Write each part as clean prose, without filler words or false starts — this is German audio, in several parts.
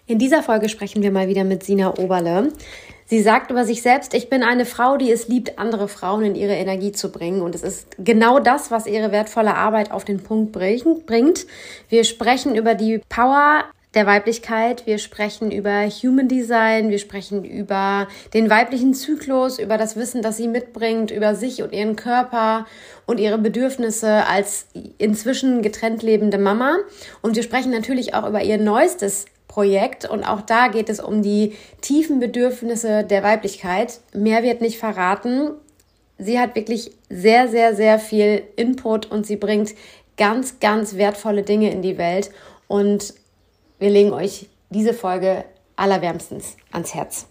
In dieser Folge sprechen wir mal wieder mit Sina Oberle. Sie sagt über sich selbst: Ich bin eine Frau, die es liebt, andere Frauen in ihre Energie zu bringen. Und es ist genau das, was ihre wertvolle Arbeit auf den Punkt bringt. Wir sprechen über die Power der Weiblichkeit, wir sprechen über Human Design, wir sprechen über den weiblichen Zyklus, über das Wissen, das sie mitbringt, über sich und ihren Körper und ihre Bedürfnisse als inzwischen getrennt lebende Mama. Und wir sprechen natürlich auch über ihr neuestes Projekt, und auch da geht es um die tiefen Bedürfnisse der Weiblichkeit. Mehr wird nicht verraten. Sie hat wirklich sehr, sehr, sehr viel Input und sie bringt ganz, ganz wertvolle Dinge in die Welt, und wir legen euch diese Folge allerwärmstens ans Herz.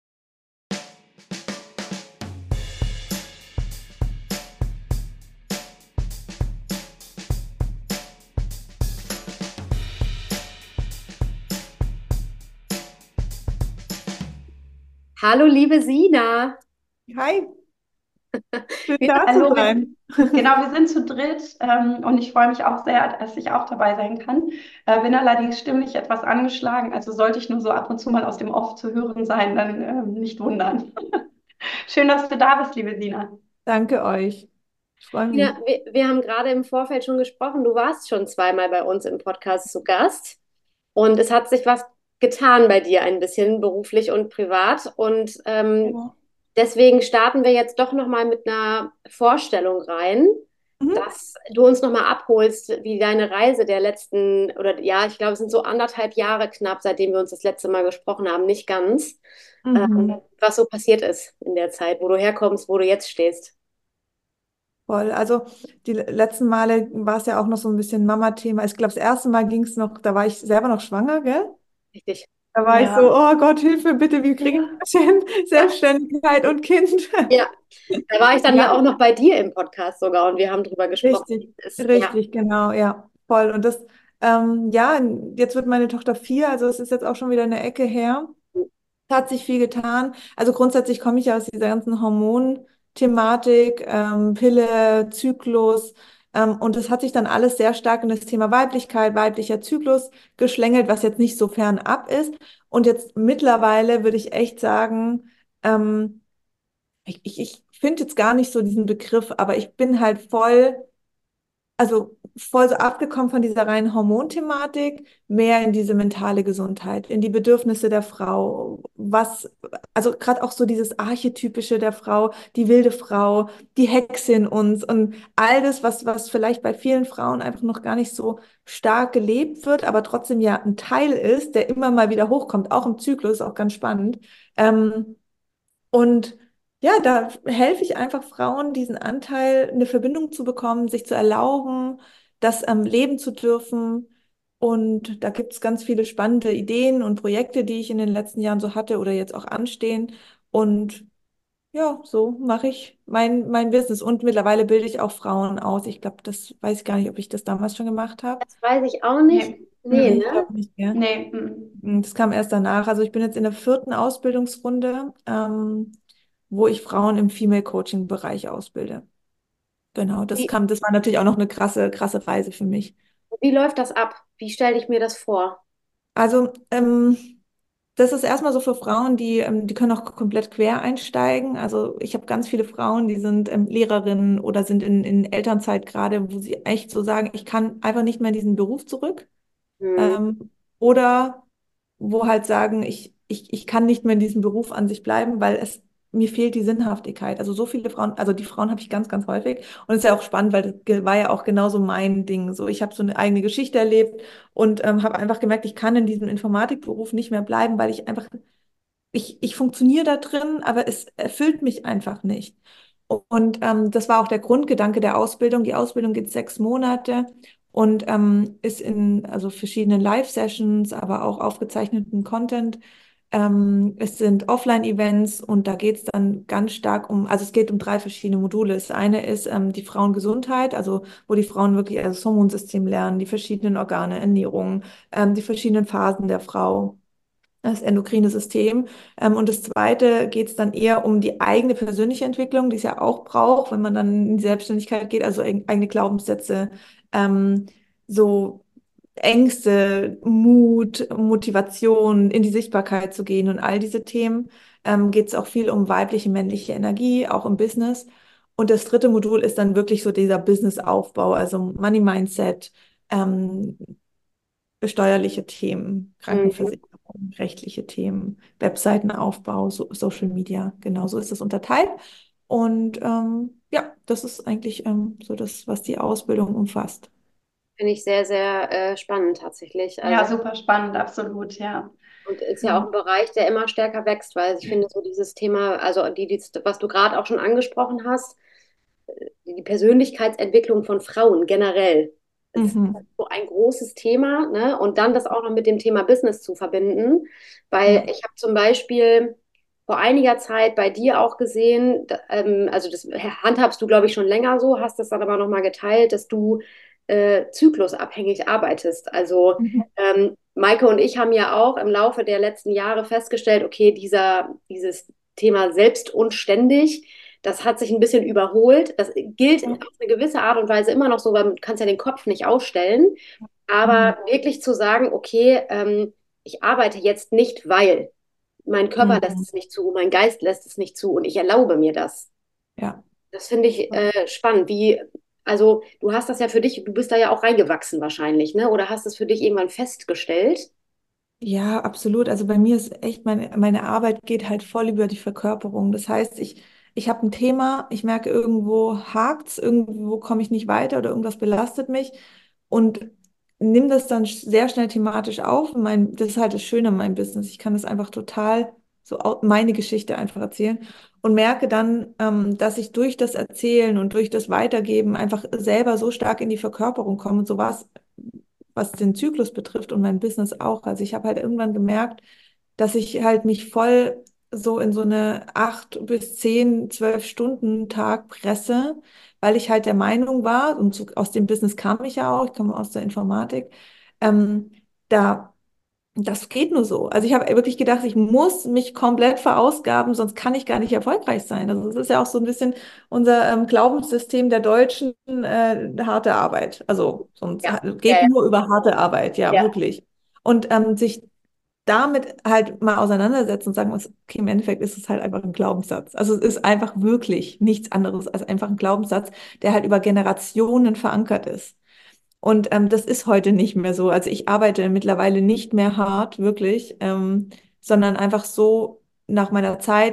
Hallo, liebe Sina. Hi, schön da zu Hallo, sein. genau, wir sind zu dritt und ich freue mich auch sehr, dass ich auch dabei sein kann. Bin allerdings stimmlich etwas angeschlagen, also sollte ich nur so ab und zu mal aus dem Off zu hören sein, dann nicht wundern. Schön, dass du da bist, liebe Sina. Danke euch. Ich freue Ja, mich. wir haben gerade im Vorfeld schon gesprochen. Du warst schon zweimal bei uns im Podcast zu Gast, und es hat sich was getan bei dir, ein bisschen beruflich und privat. Und Ja. deswegen starten wir jetzt doch nochmal mit einer Vorstellung rein, Mhm. dass du uns nochmal abholst, wie deine Reise der letzten, oder ja, ich glaube, es sind so 1,5 Jahre knapp, seitdem wir uns das letzte Mal gesprochen haben, nicht ganz, Mhm. was so passiert ist in der Zeit, wo du herkommst, wo du jetzt stehst. Voll. Also die letzten Male war es ja auch noch so ein bisschen Mama-Thema. Ich glaube, das erste Mal ging es noch, da war ich selber noch schwanger, gell? Richtig. Da war ich so, Ja, oh Gott, Hilfe, bitte, wie kriege ich Ja. das hin? Ja. Selbstständigkeit und Kind. Ja, da war ich dann ja Ja, auch noch bei dir im Podcast sogar, und wir haben drüber gesprochen. richtig, Ja. richtig, genau, ja, voll. Und das, ja, jetzt wird meine Tochter 4, also es ist jetzt auch schon wieder eine Ecke her. Hat sich viel getan. Also grundsätzlich komme ich ja aus dieser ganzen Hormonthematik, Pille, Zyklus. Und es hat sich dann alles sehr stark in das Thema Weiblichkeit, weiblicher Zyklus geschlängelt, was jetzt nicht so fernab ist. Und jetzt mittlerweile würde ich echt sagen, ähm, ich finde jetzt gar nicht so diesen Begriff, aber ich bin halt voll so abgekommen von dieser reinen Hormonthematik, mehr in diese mentale Gesundheit, in die Bedürfnisse der Frau, also gerade auch so dieses Archetypische der Frau, die wilde Frau, die Hexe in uns und all das, was vielleicht bei vielen Frauen einfach noch gar nicht so stark gelebt wird, aber trotzdem ja ein Teil ist, der immer mal wieder hochkommt, auch im Zyklus, auch ganz spannend. Ähm, und ja, da helfe ich einfach Frauen, diesen Anteil, eine Verbindung zu bekommen, sich zu erlauben, das leben zu dürfen. Und da gibt es ganz viele spannende Ideen und Projekte, die ich in den letzten Jahren so hatte oder jetzt auch anstehen. Und ja, so mache ich mein Business. Und mittlerweile bilde ich auch Frauen aus. Ich glaube, das weiß ich gar nicht, ob ich das damals schon gemacht habe. Das weiß ich auch nicht. nee, Nee, Nee, ich ne? glaube nicht, gell? nee. Das kam erst danach. Also ich bin jetzt in der vierten Ausbildungsrunde, wo ich Frauen im Female Coaching-Bereich ausbilde. Genau, Wie, das war natürlich auch noch eine krasse Reise für mich. wie läuft das ab? Wie stelle ich mir das vor? Also, das ist erstmal so für Frauen, die können auch komplett quer einsteigen. Also ich habe ganz viele Frauen, die sind Lehrerinnen oder sind in Elternzeit gerade, wo sie echt so sagen, ich kann einfach nicht mehr in diesen Beruf zurück. Hm. Oder wo halt sagen, ich kann nicht mehr in diesem Beruf an sich bleiben, weil mir fehlt die Sinnhaftigkeit. Also so viele Frauen, also die Frauen habe ich ganz, ganz häufig. Und es ist ja auch spannend, weil war ja auch genauso mein Ding. So, ich habe so eine eigene Geschichte erlebt und habe einfach gemerkt, ich kann in diesem Informatikberuf nicht mehr bleiben, weil ich funktioniere da drin, aber es erfüllt mich einfach nicht. Und das war auch der Grundgedanke der Ausbildung. Die Ausbildung geht 6 Monate und ist in also verschiedenen Live-Sessions, aber auch aufgezeichneten Content. Es sind Offline-Events und da geht es dann ganz stark also es geht um 3 verschiedene Module. Das eine ist die Frauengesundheit, also wo die Frauen wirklich also das Hormonsystem lernen, die verschiedenen Organe, Ernährung, die verschiedenen Phasen der Frau, das endokrine System. Und das Zweite geht es dann eher um die eigene persönliche Entwicklung, die es ja auch braucht, wenn man dann in die Selbstständigkeit geht, also eigene Glaubenssätze, ähm, so Ängste, Mut, Motivation, in die Sichtbarkeit zu gehen und all diese Themen, geht es auch viel um weibliche, männliche Energie, auch im Business. Und das dritte Modul ist dann wirklich so dieser Businessaufbau, also Money Mindset, ähm, steuerliche Themen, Mhm. Krankenversicherung, rechtliche Themen, Webseitenaufbau, Social Media, genau so ist es unterteilt. Und ja, das ist eigentlich so das, was die Ausbildung umfasst. Finde ich sehr, sehr spannend tatsächlich. Ja, Also, super spannend, absolut, ja. und ist ja auch Genau. ein Bereich, der immer stärker wächst, weil ich finde, so dieses Thema, also was du gerade auch schon angesprochen hast, die Persönlichkeitsentwicklung von Frauen generell ist Mhm. so ein großes Thema, ne? Und dann das auch noch mit dem Thema Business zu verbinden, weil Ja. ich habe zum Beispiel vor einiger Zeit bei dir auch gesehen, also das handhabst du, glaube ich, schon länger so, hast das dann aber nochmal geteilt, dass du zyklusabhängig arbeitest. Also Mhm. Maike und ich haben ja auch im Laufe der letzten Jahre festgestellt, okay, dieses Thema selbst und ständig, das hat sich ein bisschen überholt. Das gilt auf eine gewisse Art und Weise immer noch so, weil du kannst ja den Kopf nicht ausstellen. Mhm. Aber wirklich zu sagen, okay, ich arbeite jetzt nicht, weil mein Körper lässt Mhm. es nicht zu, mein Geist lässt es nicht zu und ich erlaube mir das. Ja. Das finde ich spannend. Also du hast das ja für dich, du bist da ja auch reingewachsen wahrscheinlich, ne? Oder hast es für dich irgendwann festgestellt? Ja, absolut. Also bei mir ist echt, meine Arbeit geht halt voll über die Verkörperung. Das heißt, ich habe ein Thema, ich merke, irgendwo hakt's, irgendwo komme ich nicht weiter oder irgendwas belastet mich und nimm das dann sehr schnell thematisch auf. Das ist halt das Schöne an meinem Business. Ich kann das einfach total meine Geschichte einfach erzählen und merke dann, dass ich durch das Erzählen und durch das Weitergeben einfach selber so stark in die Verkörperung komme. Und so war es, was den Zyklus betrifft und mein Business auch. Also ich habe halt irgendwann gemerkt, dass ich halt mich voll so in so eine 8 bis 10, 12 Stunden Tag presse, weil ich halt der Meinung war, und so, aus dem Business kam ich ja auch, ich komme aus der Informatik, ähm, da das geht nur so. Also ich habe wirklich gedacht, ich muss mich komplett verausgaben, sonst kann ich gar nicht erfolgreich sein. Also das ist ja auch so ein bisschen unser Glaubenssystem der Deutschen, harte Arbeit. Also sonst Ja, ja, geht ja. nur über harte Arbeit, ja, Ja. wirklich. Und sich damit halt mal auseinandersetzen und sagen, okay, im Endeffekt ist es halt einfach ein Glaubenssatz. Also es ist einfach wirklich nichts anderes als einfach ein Glaubenssatz, der halt über Generationen verankert ist. Und das ist heute nicht mehr so. Also ich arbeite mittlerweile nicht mehr hart, wirklich, sondern einfach so nach meiner Zeit.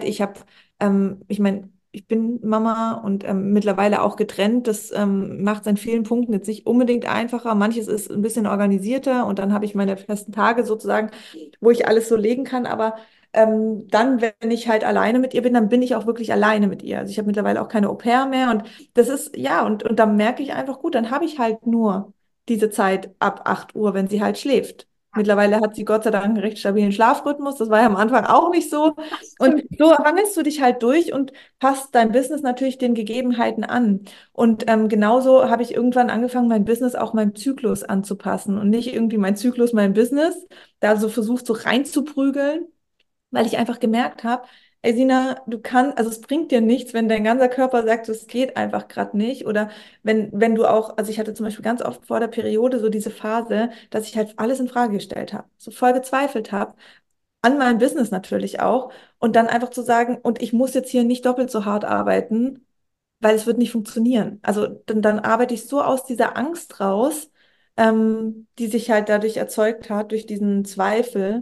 Ich meine, ich bin Mama und mittlerweile auch getrennt. Das macht es an vielen Punkten jetzt nicht unbedingt einfacher. Manches ist ein bisschen organisierter und dann habe ich meine festen Tage sozusagen, wo ich alles so legen kann. Aber dann, wenn ich halt alleine mit ihr bin, dann bin ich auch wirklich alleine mit ihr. Also ich habe mittlerweile auch keine Au-pair mehr und das ist, ja, und da merke ich einfach, gut, dann habe ich halt nur diese Zeit ab 8 Uhr, wenn sie halt schläft. Mittlerweile hat sie Gott sei Dank einen recht stabilen Schlafrhythmus. Das war ja am Anfang auch nicht so. Und so hangelst du dich halt durch und passt dein Business natürlich den Gegebenheiten an. Und genauso habe ich irgendwann angefangen, mein Business auch meinem Zyklus anzupassen und nicht irgendwie mein Zyklus, mein Business, da so versucht, so reinzuprügeln, weil ich einfach gemerkt habe, ey Sina, du kannst, also es bringt dir nichts, wenn dein ganzer Körper sagt, es geht einfach gerade nicht. Oder wenn du auch, also ich hatte zum Beispiel ganz oft vor der Periode so diese Phase, dass ich halt alles in Frage gestellt habe, so voll gezweifelt habe, an meinem Business natürlich auch. Und dann einfach zu sagen, und ich muss jetzt hier nicht doppelt so hart arbeiten, weil es wird nicht funktionieren. Also dann arbeite ich so aus dieser Angst raus, die sich halt dadurch erzeugt hat, durch diesen Zweifel.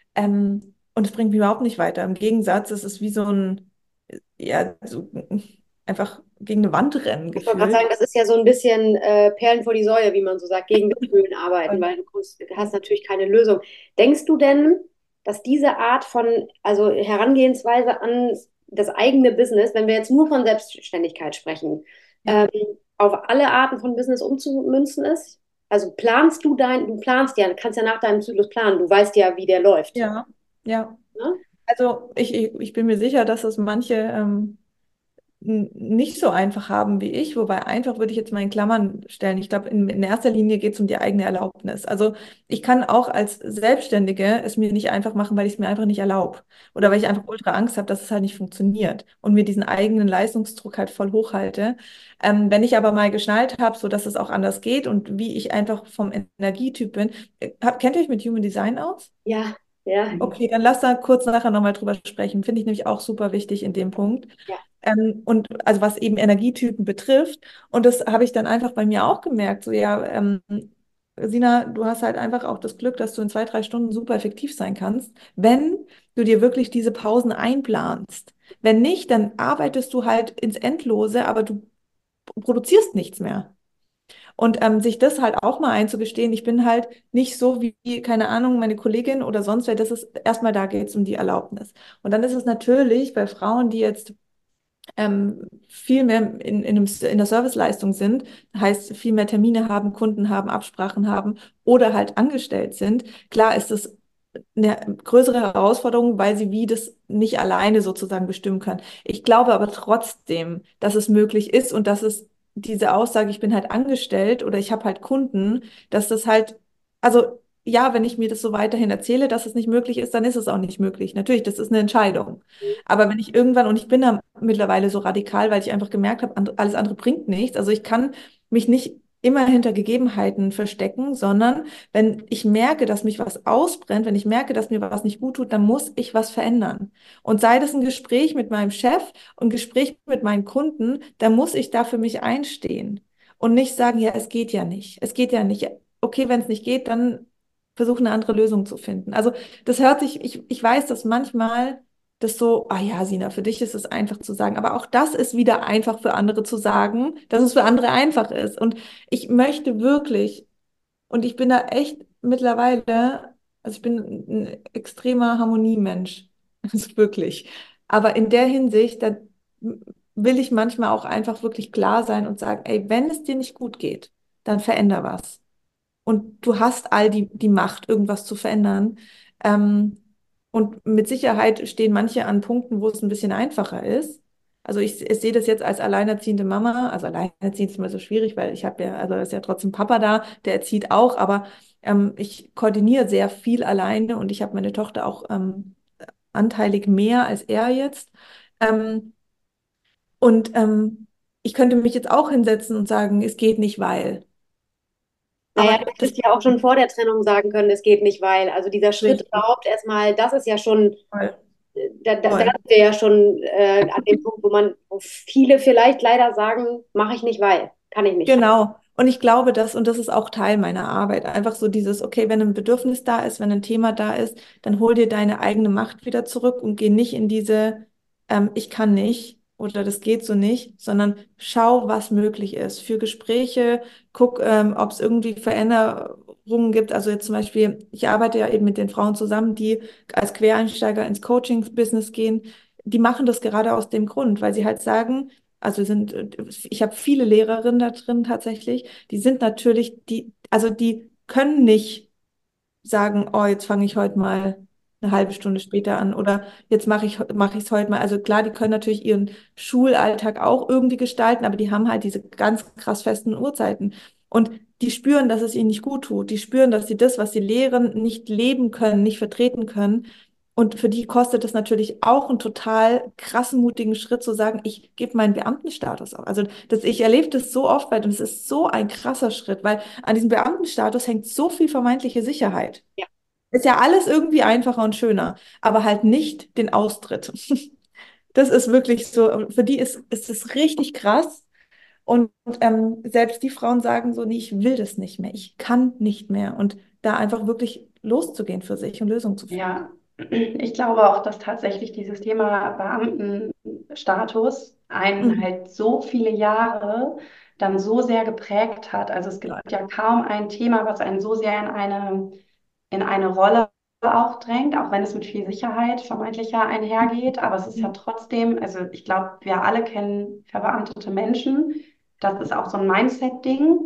Und es bringt mich überhaupt nicht weiter. Im Gegensatz, es ist wie so ein, ja, so einfach gegen eine Wand rennen Ich wollte gerade sagen, gefühlt. das ist ja so ein bisschen Perlen vor die Säue, wie man so sagt, gegen das Höhlen arbeiten, weil du hast natürlich keine Lösung. Denkst du denn, dass diese Art von, also Herangehensweise an das eigene Business, wenn wir jetzt nur von Selbstständigkeit sprechen, Ja, auf alle Arten von Business umzumünzen ist? Also du planst ja, kannst ja nach deinem Zyklus planen, du weißt ja, wie der läuft. ja, ja. Ne? Also ich bin mir sicher, dass es manche nicht so einfach haben wie ich, wobei einfach würde ich jetzt mal in Klammern stellen. Ich glaube, in erster Linie geht es um die eigene Erlaubnis. Also ich kann auch als Selbstständige es mir nicht einfach machen, weil ich es mir einfach nicht erlaube oder weil ich einfach ultra Angst habe, dass es halt nicht funktioniert und mir diesen eigenen Leistungsdruck halt voll hochhalte. Wenn ich aber mal geschnallt habe, so dass es auch anders geht und wie ich einfach vom Energietyp bin, kennt ihr euch mit Human Design aus? Ja, ja, Okay, dann lass da kurz nachher nochmal drüber sprechen. Finde ich nämlich auch super wichtig in dem Punkt. ja. Und also was eben Energietypen betrifft. Und das habe ich dann einfach bei mir auch gemerkt. So, ja, Sina, du hast halt einfach auch das Glück, dass du in 2, 3 Stunden super effektiv sein kannst, wenn du dir wirklich diese Pausen einplanst. Wenn nicht, dann arbeitest du halt ins Endlose, aber du produzierst nichts mehr. Und sich das halt auch mal einzugestehen, ich bin halt nicht so wie, keine Ahnung, meine Kollegin oder sonst wer, das ist erstmal da geht es um die Erlaubnis. Und dann ist es natürlich bei Frauen, die jetzt viel mehr in der Serviceleistung sind, heißt viel mehr Termine haben, Kunden haben, Absprachen haben oder halt angestellt sind. Klar ist es eine größere Herausforderung, weil sie wie das nicht alleine sozusagen bestimmen können. Ich glaube aber trotzdem, dass es möglich ist und dass es diese Aussage, ich bin halt angestellt oder ich habe halt Kunden, dass das halt, also ja, wenn ich mir das so weiterhin erzähle, dass es nicht möglich ist, dann ist es auch nicht möglich. Natürlich, das ist eine Entscheidung. Aber wenn ich irgendwann, und ich bin da mittlerweile so radikal, weil ich einfach gemerkt habe, alles andere bringt nichts. Also ich kann mich nicht immer hinter Gegebenheiten verstecken, sondern wenn ich merke, dass mich was ausbrennt, wenn ich merke, dass mir was nicht gut tut, dann muss ich was verändern. Und sei das ein Gespräch mit meinem Chef und ein Gespräch mit meinen Kunden, dann muss ich da für mich einstehen und nicht sagen, ja, es geht ja nicht. Es geht ja nicht. Okay, wenn es nicht geht, dann versuche eine andere Lösung zu finden. Also das hört sich, ich weiß, dass manchmal das so, ah ja, Sina, für dich ist es einfach zu sagen, aber auch das ist wieder einfach für andere zu sagen, dass es für andere einfach ist. Und ich möchte wirklich und ich bin da echt mittlerweile, also ich bin ein extremer Harmoniemensch. Also wirklich. Aber in der Hinsicht, da will ich manchmal auch einfach wirklich klar sein und sagen, ey, wenn es dir nicht gut geht, dann veränder was. Und du hast all die Macht, irgendwas zu verändern. Ähm, und mit Sicherheit stehen manche an Punkten, wo es ein bisschen einfacher ist. Also ich sehe das jetzt als alleinerziehende Mama. Also alleinerziehend ist immer so schwierig, weil ich habe ja, also ist ja trotzdem Papa da, der erzieht auch, aber ich koordiniere sehr viel alleine und ich habe meine Tochter auch anteilig mehr als er jetzt. Ähm, und ich könnte mich jetzt auch hinsetzen und sagen, es geht nicht, weil. Naja, Aber du das hättest ja auch schon vor der Trennung sagen können, es geht nicht, weil, also dieser ist Schritt richtig. überhaupt erstmal, das ist ja schon, Voll. da Voll. sind wir ja schon an dem Punkt, wo viele vielleicht leider sagen, mache ich nicht, weil, kann ich nicht. Genau. Und ich glaube, und das ist auch Teil meiner Arbeit, einfach so dieses, okay, wenn ein Bedürfnis da ist, wenn ein Thema da ist, dann hol dir deine eigene Macht wieder zurück und geh nicht in diese, ich kann nicht oder das geht so nicht, sondern schau, was möglich ist. Für Gespräche, guck, ob es irgendwie Veränderungen gibt. Also jetzt zum Beispiel, ich arbeite ja eben mit den Frauen zusammen, die als Quereinsteiger ins Coaching-Business gehen. Die machen das gerade aus dem Grund, weil sie halt sagen, ich habe viele Lehrerinnen da drin tatsächlich, die sind natürlich, also die können nicht sagen, oh, jetzt fange ich heute mal eine halbe Stunde später an oder jetzt mache ich es heute mal. Also klar, die können natürlich ihren Schulalltag auch irgendwie gestalten, aber die haben halt diese ganz krass festen Uhrzeiten. Und die spüren, dass es ihnen nicht gut tut. Die spüren, dass sie das, was sie lehren, nicht leben können, nicht vertreten können. Und für die kostet es natürlich auch einen total krassen, mutigen Schritt zu sagen, ich gebe meinen Beamtenstatus auf. Also ich erlebe das so oft, weil das ist so ein krasser Schritt, weil an diesem Beamtenstatus hängt so viel vermeintliche Sicherheit. Ja. Ist ja alles irgendwie einfacher und schöner, aber halt nicht den Austritt. Das ist wirklich so, für die ist es richtig krass. Und selbst die Frauen sagen so, nee, ich will das nicht mehr, ich kann nicht mehr. Und da einfach wirklich loszugehen für sich und Lösungen zu finden. Ja, ich glaube auch, dass tatsächlich dieses Thema Beamtenstatus einen Mhm. halt so viele Jahre dann so sehr geprägt hat. Also es gibt ja kaum ein Thema, was einen so sehr in eine Rolle auch drängt, auch wenn es mit viel Sicherheit vermeintlicher einhergeht. Aber es ist ja trotzdem, also ich glaube, wir alle kennen verbeamtete Menschen. Das ist auch so ein Mindset-Ding.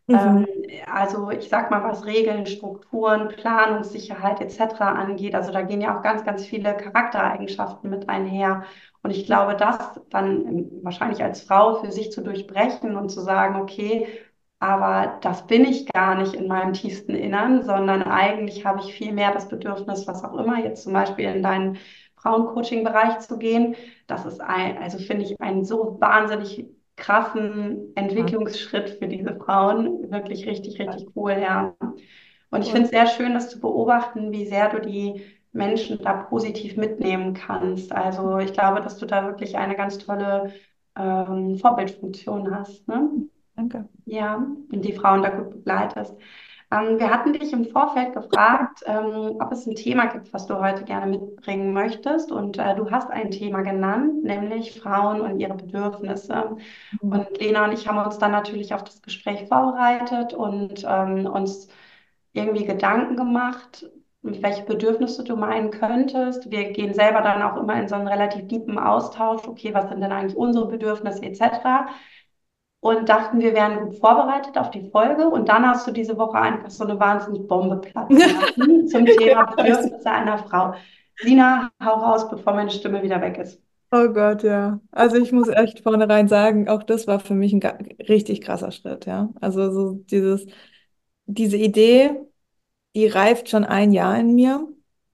Mhm. Also ich sag mal, was Regeln, Strukturen, Planungssicherheit etc. angeht. Also da gehen ja auch ganz, ganz viele Charaktereigenschaften mit einher. Und ich glaube, das dann wahrscheinlich als Frau für sich zu durchbrechen und zu sagen, okay, aber das bin ich gar nicht in meinem tiefsten Innern, sondern eigentlich habe ich viel mehr das Bedürfnis, was auch immer, jetzt zum Beispiel in deinen Frauencoaching-Bereich zu gehen. Das ist also finde ich einen so wahnsinnig krassen Ja, Entwicklungsschritt für diese Frauen. Wirklich richtig, richtig cool, ja. Und ich finde voll. es sehr schön, das zu beobachten, wie sehr du die Menschen da positiv mitnehmen kannst. Also ich glaube, dass du da wirklich eine ganz tolle Vorbildfunktion hast, ne? Danke. Ja, und die Frauen da gut begleitest. Wir hatten dich im Vorfeld gefragt, ob es ein Thema gibt, was du heute gerne mitbringen möchtest. Und du hast ein Thema genannt, nämlich Frauen und ihre Bedürfnisse. Mhm. Und Lena und ich haben uns dann natürlich auf das Gespräch vorbereitet und uns irgendwie Gedanken gemacht, welche Bedürfnisse du meinen könntest. Wir gehen selber dann auch immer in so einen relativ tiefen Austausch. Okay, was sind denn eigentlich unsere Bedürfnisse etc. Und dachten, wir wären gut vorbereitet auf die Folge. Und dann hast du diese Woche einfach so eine wahnsinnig Bombe platzen lassen zum Thema Ja. Bedürfnisse einer Frau. Sina, hau raus, bevor meine Stimme wieder weg ist. Oh Gott, ja. Also ich muss echt vornherein sagen, auch das war für mich ein richtig krasser Schritt, ja. Also so diese Idee, die reift schon ein Jahr in mir.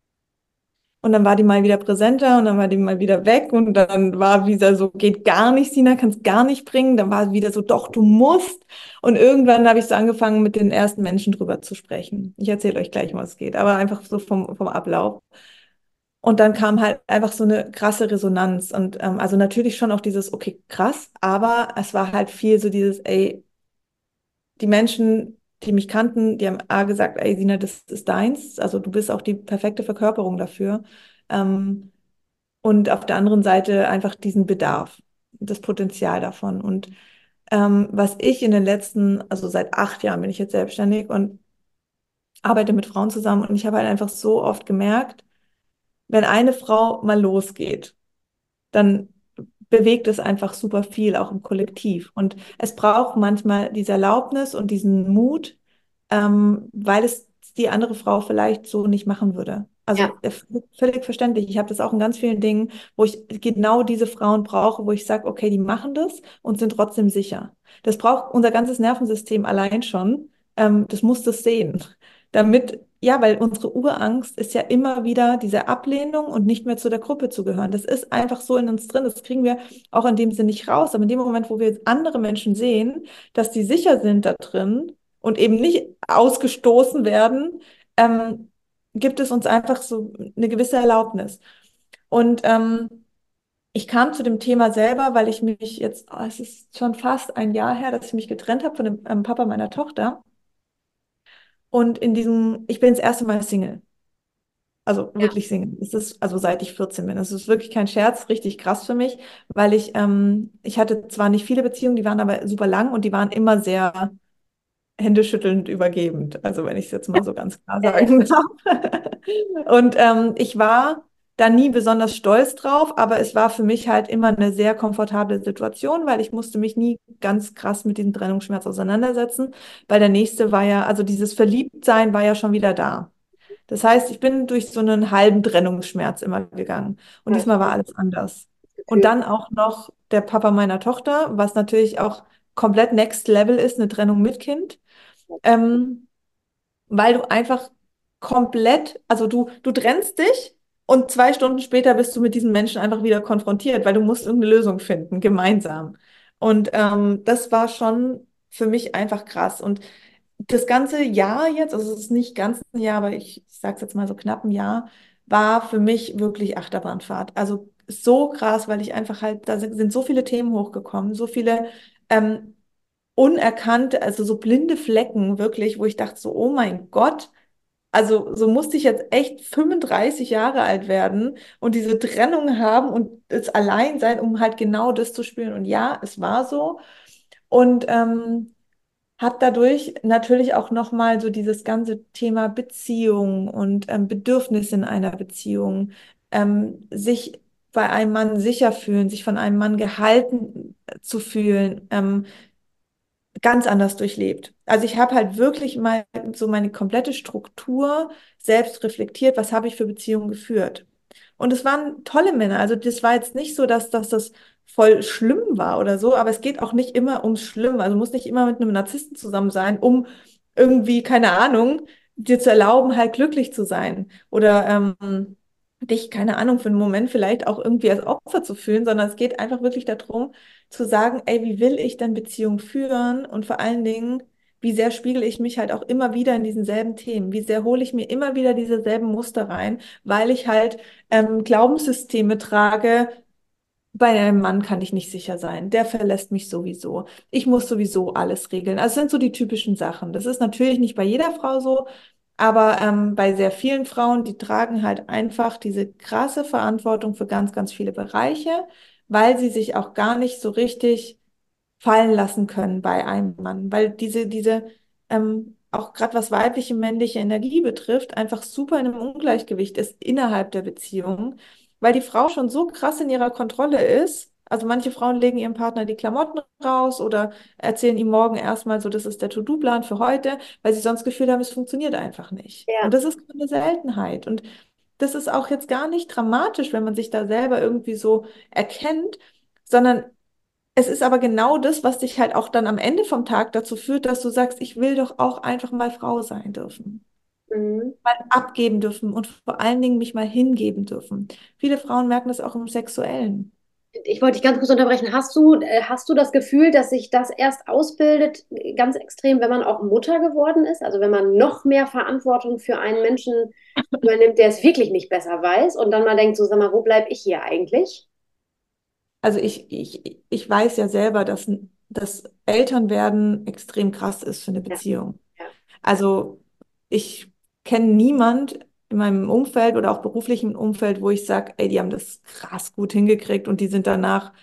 Und dann war die mal wieder präsenter und dann war die mal wieder weg und dann war wieder so, geht gar nicht, Sina, kannst gar nicht bringen. Dann war wieder so, doch, du musst. Und irgendwann habe ich so angefangen, mit den ersten Menschen drüber zu sprechen. Ich erzähle euch gleich, was es geht, aber einfach so vom Ablauf. Und dann kam halt einfach so eine krasse Resonanz und also natürlich schon auch dieses, okay, krass, aber es war halt viel so dieses, ey, die Menschen, die mich kannten, die haben A gesagt, ey, Sina, das ist deins, also du bist auch die perfekte Verkörperung dafür. Ähm, und auf der anderen Seite einfach diesen Bedarf, das Potenzial davon. Und was ich in den letzten, also seit 8 Jahren bin ich jetzt selbstständig und arbeite mit Frauen zusammen und ich habe halt einfach so oft gemerkt, wenn eine Frau mal losgeht, dann bewegt es einfach super viel, auch im Kollektiv. Und es braucht manchmal diese Erlaubnis und diesen Mut, weil es die andere Frau vielleicht so nicht machen würde. Ja, Also völlig verständlich. Ich habe das auch in ganz vielen Dingen, wo ich genau diese Frauen brauche, wo ich sage, okay, die machen das und sind trotzdem sicher. Das braucht unser ganzes Nervensystem allein schon. Das muss das sehen. Damit, ja, weil unsere Urangst ist ja immer wieder diese Ablehnung und nicht mehr zu der Gruppe zu gehören. Das ist einfach so in uns drin. Das kriegen wir auch in dem Sinne nicht raus. Aber in dem Moment, wo wir jetzt andere Menschen sehen, dass die sicher sind da drin und eben nicht ausgestoßen werden, gibt es uns einfach so eine gewisse Erlaubnis. Und ich kam zu dem Thema selber, weil ich mich jetzt, es ist schon fast ein Jahr her, dass ich mich getrennt habe von dem Papa meiner Tochter. Und ich bin das erste Mal Single. Also ja, wirklich Single. Es ist, also seit ich 14 bin. Es ist wirklich kein Scherz, richtig krass für mich, weil ich hatte zwar nicht viele Beziehungen, die waren aber super lang und die waren immer sehr händeschüttelnd übergebend. Also wenn ich es jetzt mal so ganz klar ja, sagen darf. Und ich war da nie besonders stolz drauf, aber es war für mich halt immer eine sehr komfortable Situation, weil ich musste mich nie ganz krass mit diesem Trennungsschmerz auseinandersetzen, weil der nächste war ja, also dieses Verliebtsein war ja schon wieder da. Das heißt, ich bin durch so einen halben Trennungsschmerz immer gegangen. Und ja, diesmal war alles anders. Und Gefühl. dann auch noch der Papa meiner Tochter, was natürlich auch komplett Next Level ist, eine Trennung mit Kind. Ähm, weil du einfach komplett, also du trennst dich und 2 Stunden später bist du mit diesen Menschen einfach wieder konfrontiert, weil du musst irgendeine Lösung finden, gemeinsam. Und das war schon für mich einfach krass. Und das ganze Jahr jetzt, also es ist nicht ganz ein Jahr, aber ich sage es jetzt mal so knapp ein Jahr, war für mich wirklich Achterbahnfahrt. Also so krass, weil ich einfach halt, da sind so viele Themen hochgekommen, so viele ähm, unerkannte, also so blinde Flecken wirklich, wo ich dachte so, oh mein Gott, also so musste ich jetzt echt 35 Jahre alt werden und diese Trennung haben und es allein sein, um halt genau das zu spüren. Und ja, es war so. Und habe dadurch natürlich auch nochmal so dieses ganze Thema Beziehung und Bedürfnis in einer Beziehung, sich bei einem Mann sicher fühlen, sich von einem Mann gehalten zu fühlen, ganz anders durchlebt. Also ich habe halt wirklich mal so meine komplette Struktur selbst reflektiert, was habe ich für Beziehungen geführt. Und es waren tolle Männer. Also das war jetzt nicht so, dass das voll schlimm war oder so, aber es geht auch nicht immer ums Schlimme. Also muss nicht immer mit einem Narzissten zusammen sein, um irgendwie, keine Ahnung, dir zu erlauben, halt glücklich zu sein. Oder dich, keine Ahnung, für einen Moment vielleicht auch irgendwie als Opfer zu fühlen, sondern es geht einfach wirklich darum, zu sagen, ey, wie will ich denn Beziehung führen? Und vor allen Dingen, wie sehr spiegele ich mich halt auch immer wieder in diesen selben Themen? Wie sehr hole ich mir immer wieder diese selben Muster rein, weil ich halt Glaubenssysteme trage. Bei einem Mann kann ich nicht sicher sein. Der verlässt mich sowieso. Ich muss sowieso alles regeln. Also es sind so die typischen Sachen. Das ist natürlich nicht bei jeder Frau so, aber bei sehr vielen Frauen, die tragen halt einfach diese krasse Verantwortung für ganz, ganz viele Bereiche, weil sie sich auch gar nicht so richtig fallen lassen können bei einem Mann, weil diese auch gerade was weibliche, männliche Energie betrifft, einfach super in einem Ungleichgewicht ist innerhalb der Beziehung, weil die Frau schon so krass in ihrer Kontrolle ist. Also manche Frauen legen ihrem Partner die Klamotten raus oder erzählen ihm morgen erstmal so, das ist der To-Do-Plan für heute, weil sie sonst das Gefühl haben, es funktioniert einfach nicht. Und Ja. das ist eine Seltenheit. Und das ist auch jetzt gar nicht dramatisch, wenn man sich da selber irgendwie so erkennt, sondern es ist aber genau das, was dich halt auch dann am Ende vom Tag dazu führt, dass du sagst, ich will doch auch einfach mal Frau sein dürfen, Mhm. mal abgeben dürfen und vor allen Dingen mich mal hingeben dürfen. Viele Frauen merken das auch im Sexuellen. Ich wollte dich ganz kurz unterbrechen. Hast du das Gefühl, dass sich das erst ausbildet, ganz extrem, wenn man auch Mutter geworden ist? Also wenn man noch mehr Verantwortung für einen Menschen übernimmt, der es wirklich nicht besser weiß und dann mal denkt, so, sag mal, wo bleibe ich hier eigentlich? Also ich weiß ja selber, dass das Elternwerden extrem krass ist für eine Ja, Beziehung. ja. Also ich kenne niemand in meinem Umfeld oder auch beruflichen Umfeld, wo ich sage, ey, die haben das krass gut hingekriegt und die sind danach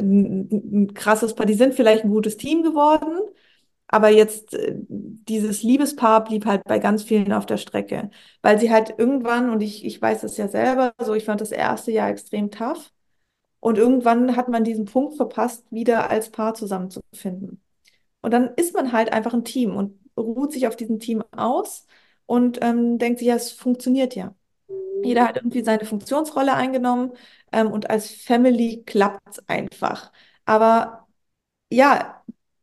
ein krasses Paar. Die sind vielleicht ein gutes Team geworden, aber jetzt dieses Liebespaar blieb halt bei ganz vielen auf der Strecke, weil sie halt irgendwann, und ich weiß es ja selber, so ich fand das erste Jahr extrem tough und irgendwann hat man diesen Punkt verpasst, wieder als Paar zusammenzufinden. Und dann ist man halt einfach ein Team und ruht sich auf diesem Team aus und denkt sich, ja, es funktioniert ja. Jeder hat irgendwie seine Funktionsrolle eingenommen und als Family klappt es einfach. Aber ja,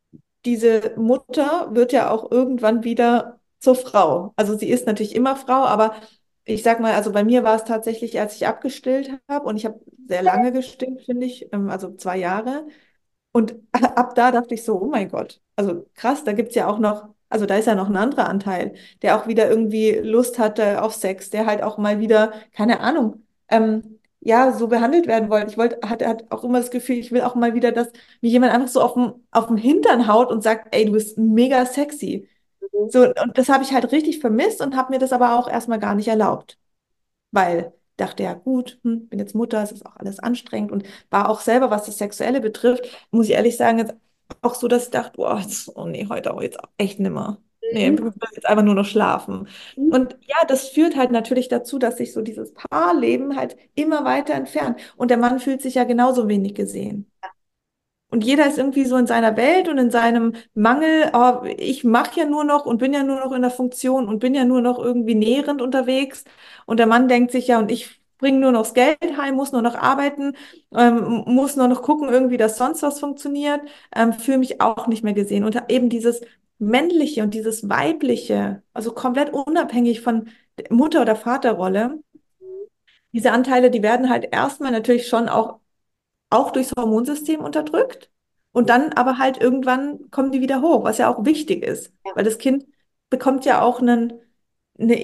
diese Mutter wird ja auch irgendwann wieder zur Frau. Also sie ist natürlich immer Frau, aber ich sag mal, also bei mir war es tatsächlich, als ich abgestillt habe und ich habe sehr lange gestillt, finde ich, also 2 Jahre. Und ab da dachte ich so, oh mein Gott, also krass, da gibt es ja auch noch, also da ist ja noch ein anderer Anteil, der auch wieder irgendwie Lust hatte auf Sex, der halt auch mal wieder, keine Ahnung, ja, so behandelt werden wollte. Hatte auch immer das Gefühl, ich will auch mal wieder, dass mir jemand einfach so auf den Hintern haut und sagt, ey, du bist mega sexy. Mhm. So, und das habe ich halt richtig vermisst und habe mir das aber auch erstmal gar nicht erlaubt, weil dachte ja gut, bin jetzt Mutter, es ist auch alles anstrengend und war auch selber, was das Sexuelle betrifft, muss ich ehrlich sagen, jetzt auch so, dass ich dachte, boah, oh nee, heute auch jetzt echt nimmer. Nee, Mhm. du willst jetzt einfach nur noch schlafen. Und ja, das führt halt natürlich dazu, dass sich so dieses Paarleben halt immer weiter entfernt. Und der Mann fühlt sich ja genauso wenig gesehen. Und jeder ist irgendwie so in seiner Welt und in seinem Mangel, oh, ich mache ja nur noch und bin ja nur noch in der Funktion und bin ja nur noch irgendwie nährend unterwegs. Und der Mann denkt sich ja, und ich bringe nur noch das Geld heim, muss nur noch arbeiten, muss nur noch gucken, irgendwie, dass sonst was funktioniert, fühle mich auch nicht mehr gesehen. Und eben dieses Männliche und dieses Weibliche, also komplett unabhängig von Mutter- oder Vaterrolle, diese Anteile, die werden halt erstmal natürlich schon auch durchs Hormonsystem unterdrückt. Und dann aber halt irgendwann kommen die wieder hoch, was ja auch wichtig ist, Ja. weil das Kind bekommt ja auch eine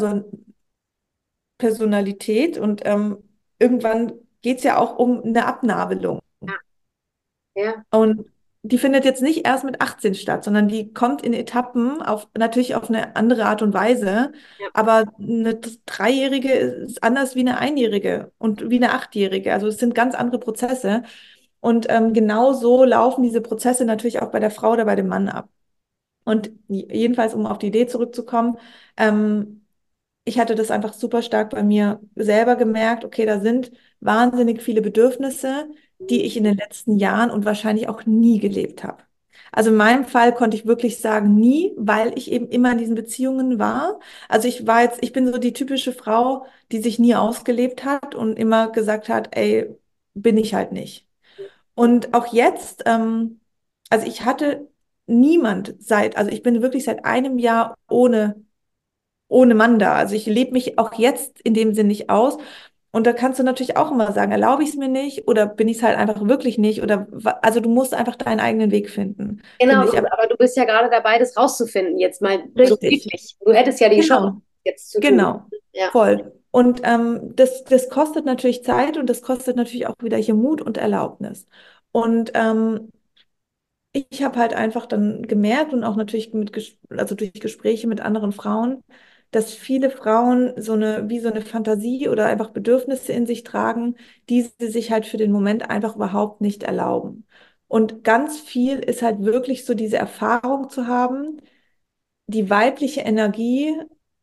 Personalität und irgendwann geht es ja auch um eine Abnabelung. Ja. Und die findet jetzt nicht erst mit 18 statt, sondern die kommt in Etappen, natürlich auf eine andere Art und Weise. Ja. Aber eine Dreijährige ist anders wie eine Einjährige und wie eine Achtjährige. Also es sind ganz andere Prozesse. Und genau so laufen diese Prozesse natürlich auch bei der Frau oder bei dem Mann ab. Und jedenfalls, um auf die Idee zurückzukommen, ich hatte das einfach super stark bei mir selber gemerkt, okay, da sind wahnsinnig viele Bedürfnisse, die ich in den letzten Jahren und wahrscheinlich auch nie gelebt habe. Also in meinem Fall konnte ich wirklich sagen, nie, weil ich eben immer in diesen Beziehungen war. Also ich bin so die typische Frau, die sich nie ausgelebt hat und immer gesagt hat, ey, bin ich halt nicht. Und auch jetzt, also ich hatte also ich bin wirklich seit einem Jahr ohne Mann da. Also ich lebe mich auch jetzt in dem Sinn nicht aus. Und da kannst du natürlich auch immer sagen, erlaube ich es mir nicht oder bin ich es halt einfach wirklich nicht oder also du musst einfach deinen eigenen Weg finden, Genau, finde ich. Aber aber du bist ja gerade dabei, das rauszufinden, jetzt mal so richtig, wirklich. Du hättest ja die Chance, genau, jetzt zu tun. genau, Ja. voll. Und das kostet natürlich Zeit und das kostet natürlich auch wieder hier Mut und Erlaubnis. Und ich habe halt einfach dann gemerkt und auch natürlich also durch Gespräche mit anderen Frauen, dass viele Frauen wie so eine Fantasie oder einfach Bedürfnisse in sich tragen, die sie sich halt für den Moment einfach überhaupt nicht erlauben. Und ganz viel ist halt wirklich so diese Erfahrung zu haben, die weibliche Energie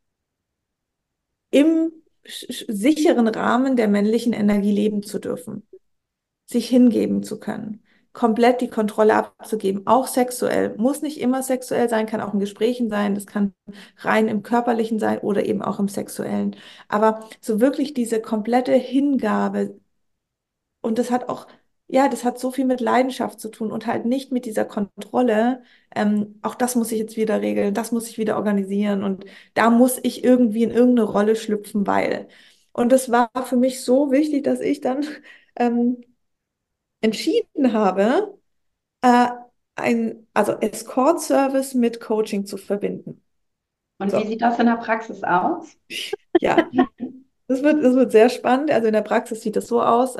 im sicheren Rahmen der männlichen Energie leben zu dürfen, sich hingeben zu können, komplett die Kontrolle abzugeben, auch sexuell. Muss nicht immer sexuell sein, kann auch in Gesprächen sein, das kann rein im Körperlichen sein oder eben auch im Sexuellen. Aber so wirklich diese komplette Hingabe und das hat auch, ja, das hat so viel mit Leidenschaft zu tun und halt nicht mit dieser Kontrolle. Auch das muss ich jetzt wieder regeln, das muss ich wieder organisieren und da muss ich irgendwie in irgendeine Rolle schlüpfen, weil. Und das war für mich so wichtig, dass ich dann ähm, entschieden habe, äh, also Escort-Service mit Coaching zu verbinden. Und wie So, sieht das in der Praxis aus? ja, das wird sehr spannend. Also in der Praxis sieht es so aus.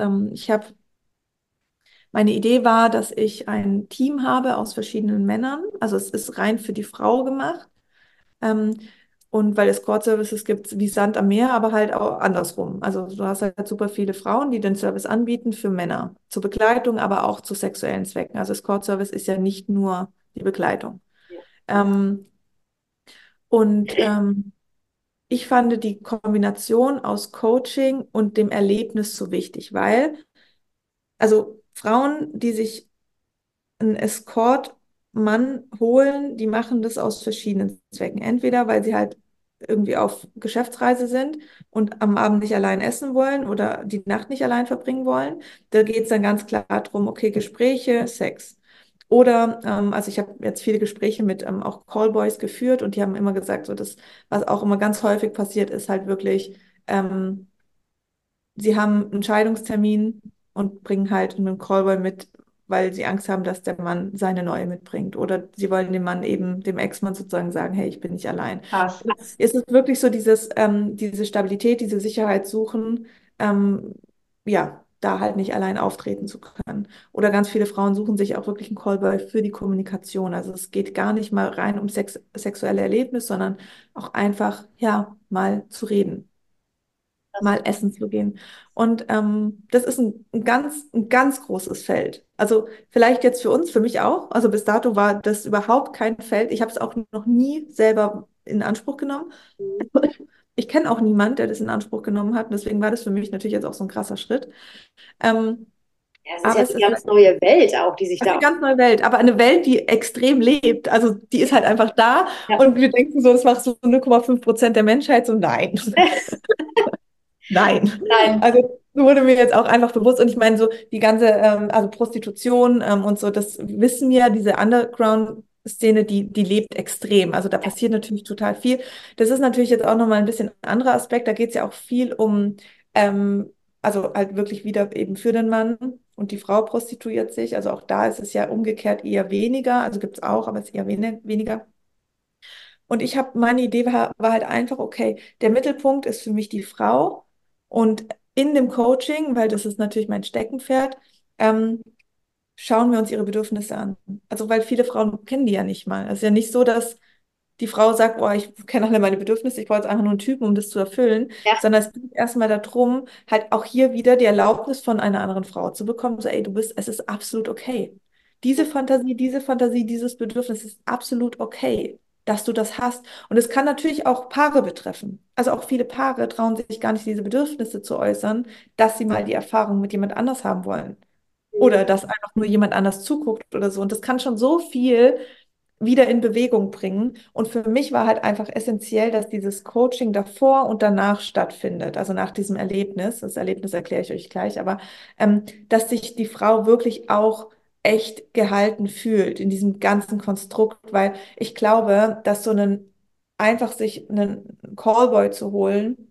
Meine Idee war, dass ich ein Team habe aus verschiedenen Männern. Also es ist rein für die Frau gemacht. Ähm, und weil es Escort-Services gibt wie Sand am Meer, aber halt auch andersrum. Also du hast halt super viele Frauen, die den Service anbieten für Männer. Zur Begleitung, aber auch zu sexuellen Zwecken. Also Escort-Service ist ja nicht nur die Begleitung. Ähm, und ich fand die Kombination aus Coaching und dem Erlebnis so wichtig, weil, also Frauen, die sich einen Escort-Mann holen, die machen das aus verschiedenen Zwecken. Entweder, weil sie halt irgendwie auf Geschäftsreise sind und am Abend nicht allein essen wollen oder die Nacht nicht allein verbringen wollen. Da geht es dann ganz klar darum, okay, Gespräche, Sex. Oder, also ich habe jetzt viele Gespräche mit auch Callboys geführt und die haben immer gesagt, so das, was auch immer ganz häufig passiert, ist halt wirklich, ähm, sie haben einen Scheidungstermin und bringen halt einen Callboy mit, weil sie Angst haben, dass der Mann seine neue mitbringt. Oder sie wollen dem Mann eben, dem Ex-Mann sozusagen sagen, hey, ich bin nicht allein. Krass. Es ist wirklich so diese Stabilität, diese Sicherheit suchen, ähm, ja, da halt nicht allein auftreten zu können. Oder ganz viele Frauen suchen sich auch wirklich einen Callboy für die Kommunikation. Also es geht gar nicht mal rein um sexuelle Erlebnis, sondern auch einfach, ja, mal zu reden, mal essen zu gehen. Und das ist ein ganz großes Feld. Also vielleicht jetzt für uns, für mich auch. Also bis dato war das überhaupt kein Feld. Ich habe es auch noch nie selber in Anspruch genommen. Ich kenne auch niemanden, der das in Anspruch genommen hat. Und deswegen war das für mich natürlich jetzt auch so ein krasser Schritt. Ähm, Ja, es ist ja aber es eine ist ganz neue Welt auch, die sich eine da. ganz neue Welt, aber eine Welt, die extrem lebt. Also die ist halt einfach da. Ja. Und wir denken so, das macht so 0,5% der Menschheit. So nein. Nein. Nein. Also das wurde mir jetzt auch einfach bewusst. Und ich meine, so die ganze, also Prostitution und so, das wissen wir, diese Underground-Szene, die lebt extrem. Also da passiert natürlich total viel. Das ist natürlich jetzt auch nochmal ein bisschen ein anderer Aspekt. Da geht es ja auch viel um, ähm, also halt wirklich wieder eben für den Mann und die Frau prostituiert sich. Also auch da ist es ja umgekehrt eher weniger. Also gibt es auch, aber es ist eher weniger. Und meine Idee war halt einfach, okay, der Mittelpunkt ist für mich die Frau und in dem Coaching, weil das ist natürlich mein Steckenpferd, ähm, schauen wir uns ihre Bedürfnisse an. Also, weil viele Frauen kennen die ja nicht mal. Es ist ja nicht so, dass die Frau sagt, oh, ich kenne alle meine Bedürfnisse, ich brauche jetzt einfach nur einen Typen, um das zu erfüllen, Ja. sondern es geht erstmal darum, halt auch hier wieder die Erlaubnis von einer anderen Frau zu bekommen, so, ey, es ist absolut okay. Diese Fantasie, dieses Bedürfnis ist absolut okay, dass du das hast. Und es kann natürlich auch Paare betreffen. Also auch viele Paare trauen sich gar nicht, diese Bedürfnisse zu äußern, dass sie mal die Erfahrung mit jemand anders haben wollen. oder dass einfach nur jemand anders zuguckt oder so. Und das kann schon so viel wieder in Bewegung bringen. Und für mich war halt einfach essentiell, dass dieses Coaching davor und danach stattfindet. Also nach diesem Erlebnis. Das Erlebnis erkläre ich euch gleich, aber dass sich die Frau wirklich auch echt gehalten fühlt in diesem ganzen Konstrukt, weil ich glaube, dass so einen einfach sich einen Callboy zu holen,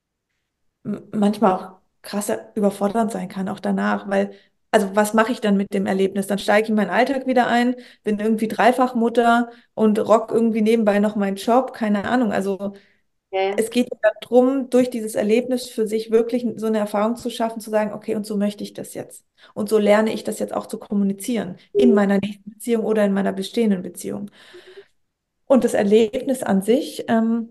manchmal auch krass überfordernd sein kann, auch danach, weil, also was mache ich dann mit dem Erlebnis? Dann steige ich in meinen Alltag wieder ein, bin irgendwie Dreifachmutter und rock irgendwie nebenbei noch meinen Job, keine Ahnung. Also Ja. es geht ja darum, durch dieses Erlebnis für sich wirklich so eine Erfahrung zu schaffen, zu sagen, okay, und so möchte ich das jetzt. Und so lerne ich das jetzt auch zu kommunizieren in meiner nächsten Beziehung oder in meiner bestehenden Beziehung. Und das Erlebnis an sich,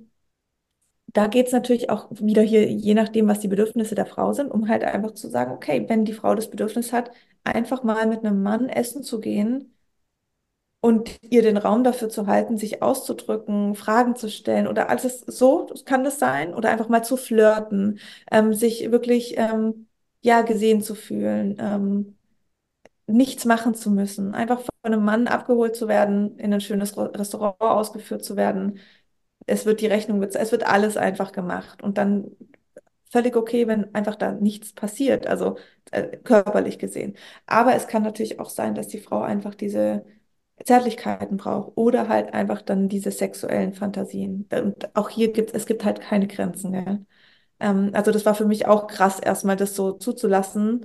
da geht es natürlich auch wieder hier, je nachdem, was die Bedürfnisse der Frau sind, um halt einfach zu sagen, okay, wenn die Frau das Bedürfnis hat, einfach mal mit einem Mann essen zu gehen und ihr den Raum dafür zu halten, sich auszudrücken, Fragen zu stellen oder alles so, das kann das sein, oder einfach mal zu flirten, sich wirklich ja gesehen zu fühlen, nichts machen zu müssen, einfach von einem Mann abgeholt zu werden, in ein schönes Restaurant ausgeführt zu werden. Es wird die Rechnung, es wird alles einfach gemacht und dann völlig okay, wenn einfach da nichts passiert, also körperlich gesehen. Aber es kann natürlich auch sein, dass die Frau einfach diese Zärtlichkeiten braucht oder halt einfach dann diese sexuellen Fantasien. Und auch hier es gibt halt keine Grenzen, gell? Also das war für mich auch krass, erstmal das so zuzulassen.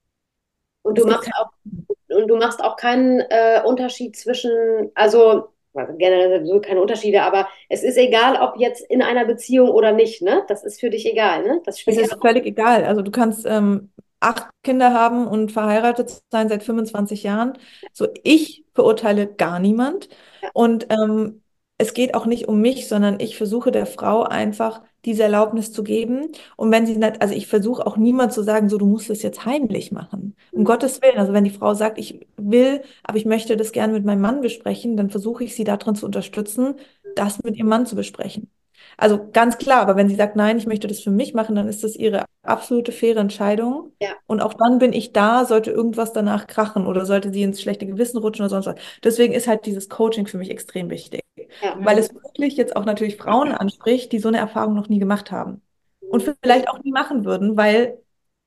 Und du Es gibt machst keine. auch, und du machst auch keinen Unterschied zwischen, also generell sowieso keine Unterschiede, aber es ist egal, ob jetzt in einer Beziehung oder nicht, ne? Das ist für dich egal, ne? Das Es spielt ist völlig egal. Also du kannst 8 Kinder haben und verheiratet sein seit 25 Jahren. So, ich verurteile gar niemand. Und es geht auch nicht um mich, sondern ich versuche der Frau einfach diese Erlaubnis zu geben. Und wenn sie nicht, also ich versuche auch niemand zu sagen, so, du musst es jetzt heimlich machen. Um Gottes Willen. Also wenn die Frau sagt, ich will, aber ich möchte das gerne mit meinem Mann besprechen, dann versuche ich sie darin zu unterstützen, das mit ihrem Mann zu besprechen. Also ganz klar, aber wenn sie sagt, nein, ich möchte das für mich machen, dann ist das ihre absolute faire Entscheidung. ja, Und auch dann bin ich da, sollte irgendwas danach krachen oder sollte sie ins schlechte Gewissen rutschen oder sonst was. Deswegen ist halt dieses Coaching für mich extrem wichtig, ja, weil es wirklich jetzt auch natürlich Frauen anspricht, die so eine Erfahrung noch nie gemacht haben und vielleicht auch nie machen würden, weil,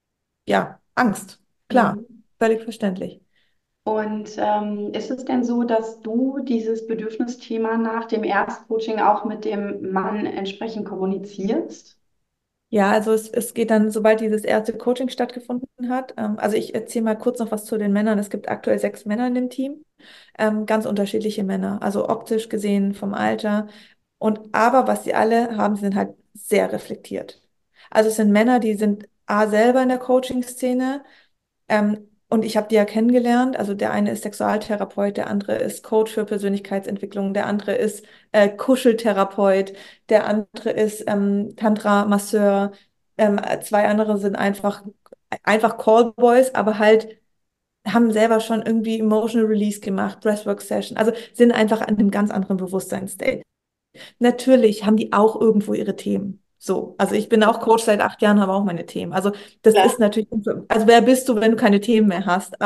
ja, Angst. Klar, Mhm. völlig verständlich. Und ist es denn so, dass du dieses Bedürfnisthema nach dem Erstcoaching auch mit dem Mann entsprechend kommunizierst? Ja, also es geht dann, sobald dieses erste Coaching stattgefunden hat. Also ich erzähle mal kurz noch was zu den Männern. Es gibt aktuell 6 Männer in dem Team, ganz unterschiedliche Männer, also optisch gesehen, vom Alter. Und aber was sie alle haben, sie sind halt sehr reflektiert. Also es sind Männer, die sind A selber in der Coaching-Szene, und ich habe die ja kennengelernt. Also der eine ist Sexualtherapeut, der andere ist Coach für Persönlichkeitsentwicklung, der andere ist Kuscheltherapeut, der andere ist Tantra-Masseur. 2 andere sind einfach Callboys, aber halt haben selber schon irgendwie Emotional Release gemacht, Breathwork Session. Also sind einfach an einem ganz anderen Bewusstseinsstate. Natürlich haben die auch irgendwo ihre Themen. So, also ich bin auch Coach seit 8 Jahren, habe auch meine Themen. Also das klar. ist natürlich, also wer bist du, wenn du keine Themen mehr hast?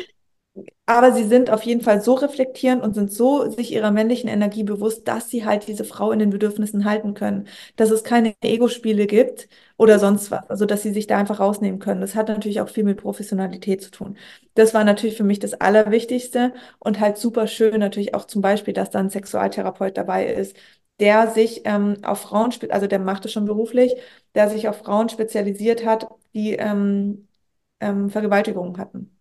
Aber sie sind auf jeden Fall so reflektierend und sind so sich ihrer männlichen Energie bewusst, dass sie halt diese Frau in den Bedürfnissen halten können. Dass es keine Ego-Spiele gibt oder sonst was. Also, dass sie sich da einfach rausnehmen können. Das hat natürlich auch viel mit Professionalität zu tun. Das war natürlich für mich das Allerwichtigste und halt super schön natürlich auch zum Beispiel, dass da ein Sexualtherapeut dabei ist, der sich auf Frauen, also der macht es schon beruflich, der sich auf Frauen spezialisiert hat, die Vergewaltigungen hatten,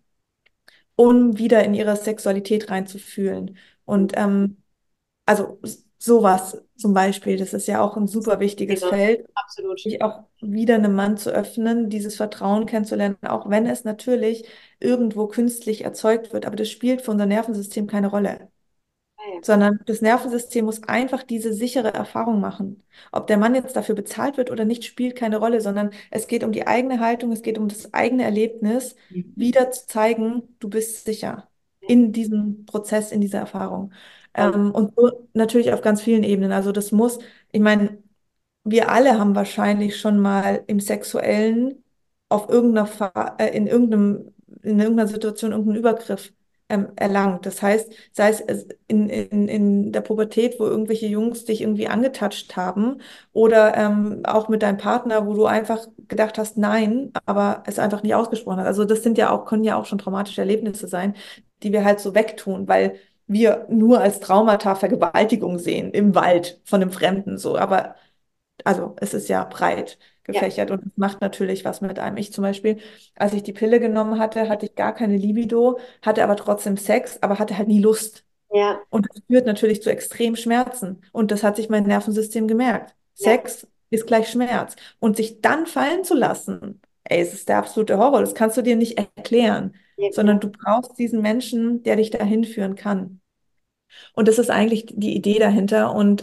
um wieder in ihre Sexualität reinzufühlen. Und also sowas zum Beispiel, das ist ja auch ein super wichtiges Thema. Feld, Absolut. sich auch wieder einem Mann zu öffnen, dieses Vertrauen kennenzulernen, auch wenn es natürlich irgendwo künstlich erzeugt wird. Aber das spielt für unser Nervensystem keine Rolle, Ja, ja. sondern das Nervensystem muss einfach diese sichere Erfahrung machen. Ob der Mann jetzt dafür bezahlt wird oder nicht, spielt keine Rolle, sondern es geht um die eigene Haltung, es geht um das eigene Erlebnis, wieder zu zeigen, du bist sicher in diesem Prozess, in dieser Erfahrung. Voll. Und so natürlich auf ganz vielen Ebenen. Also das muss, ich meine, wir alle haben wahrscheinlich schon mal im Sexuellen in irgendeinem in irgendeiner Situation irgendeinen Übergriff erlangt. Das heißt, sei es in der Pubertät, wo irgendwelche Jungs dich irgendwie angetatscht haben oder auch mit deinem Partner, wo du einfach gedacht hast, nein, aber es einfach nicht ausgesprochen hast. Also das sind ja auch, können ja auch schon traumatische Erlebnisse sein, die wir halt so wegtun, weil wir nur als Traumata Vergewaltigung sehen im Wald von einem Fremden so. Aber also es ist ja breit Ja, gefächert und es macht natürlich was mit einem. Ich zum Beispiel, als ich die Pille genommen hatte, hatte ich gar keine Libido, hatte aber trotzdem Sex, aber hatte halt nie Lust. ja, Und das führt natürlich zu extremen Schmerzen. Und das hat sich mein Nervensystem gemerkt. ja, Sex ist gleich Schmerz. Und sich dann fallen zu lassen, ey, es ist der absolute Horror. Das kannst du dir nicht erklären, ja, sondern du brauchst diesen Menschen, der dich dahin führen kann. Und das ist eigentlich die Idee dahinter. Und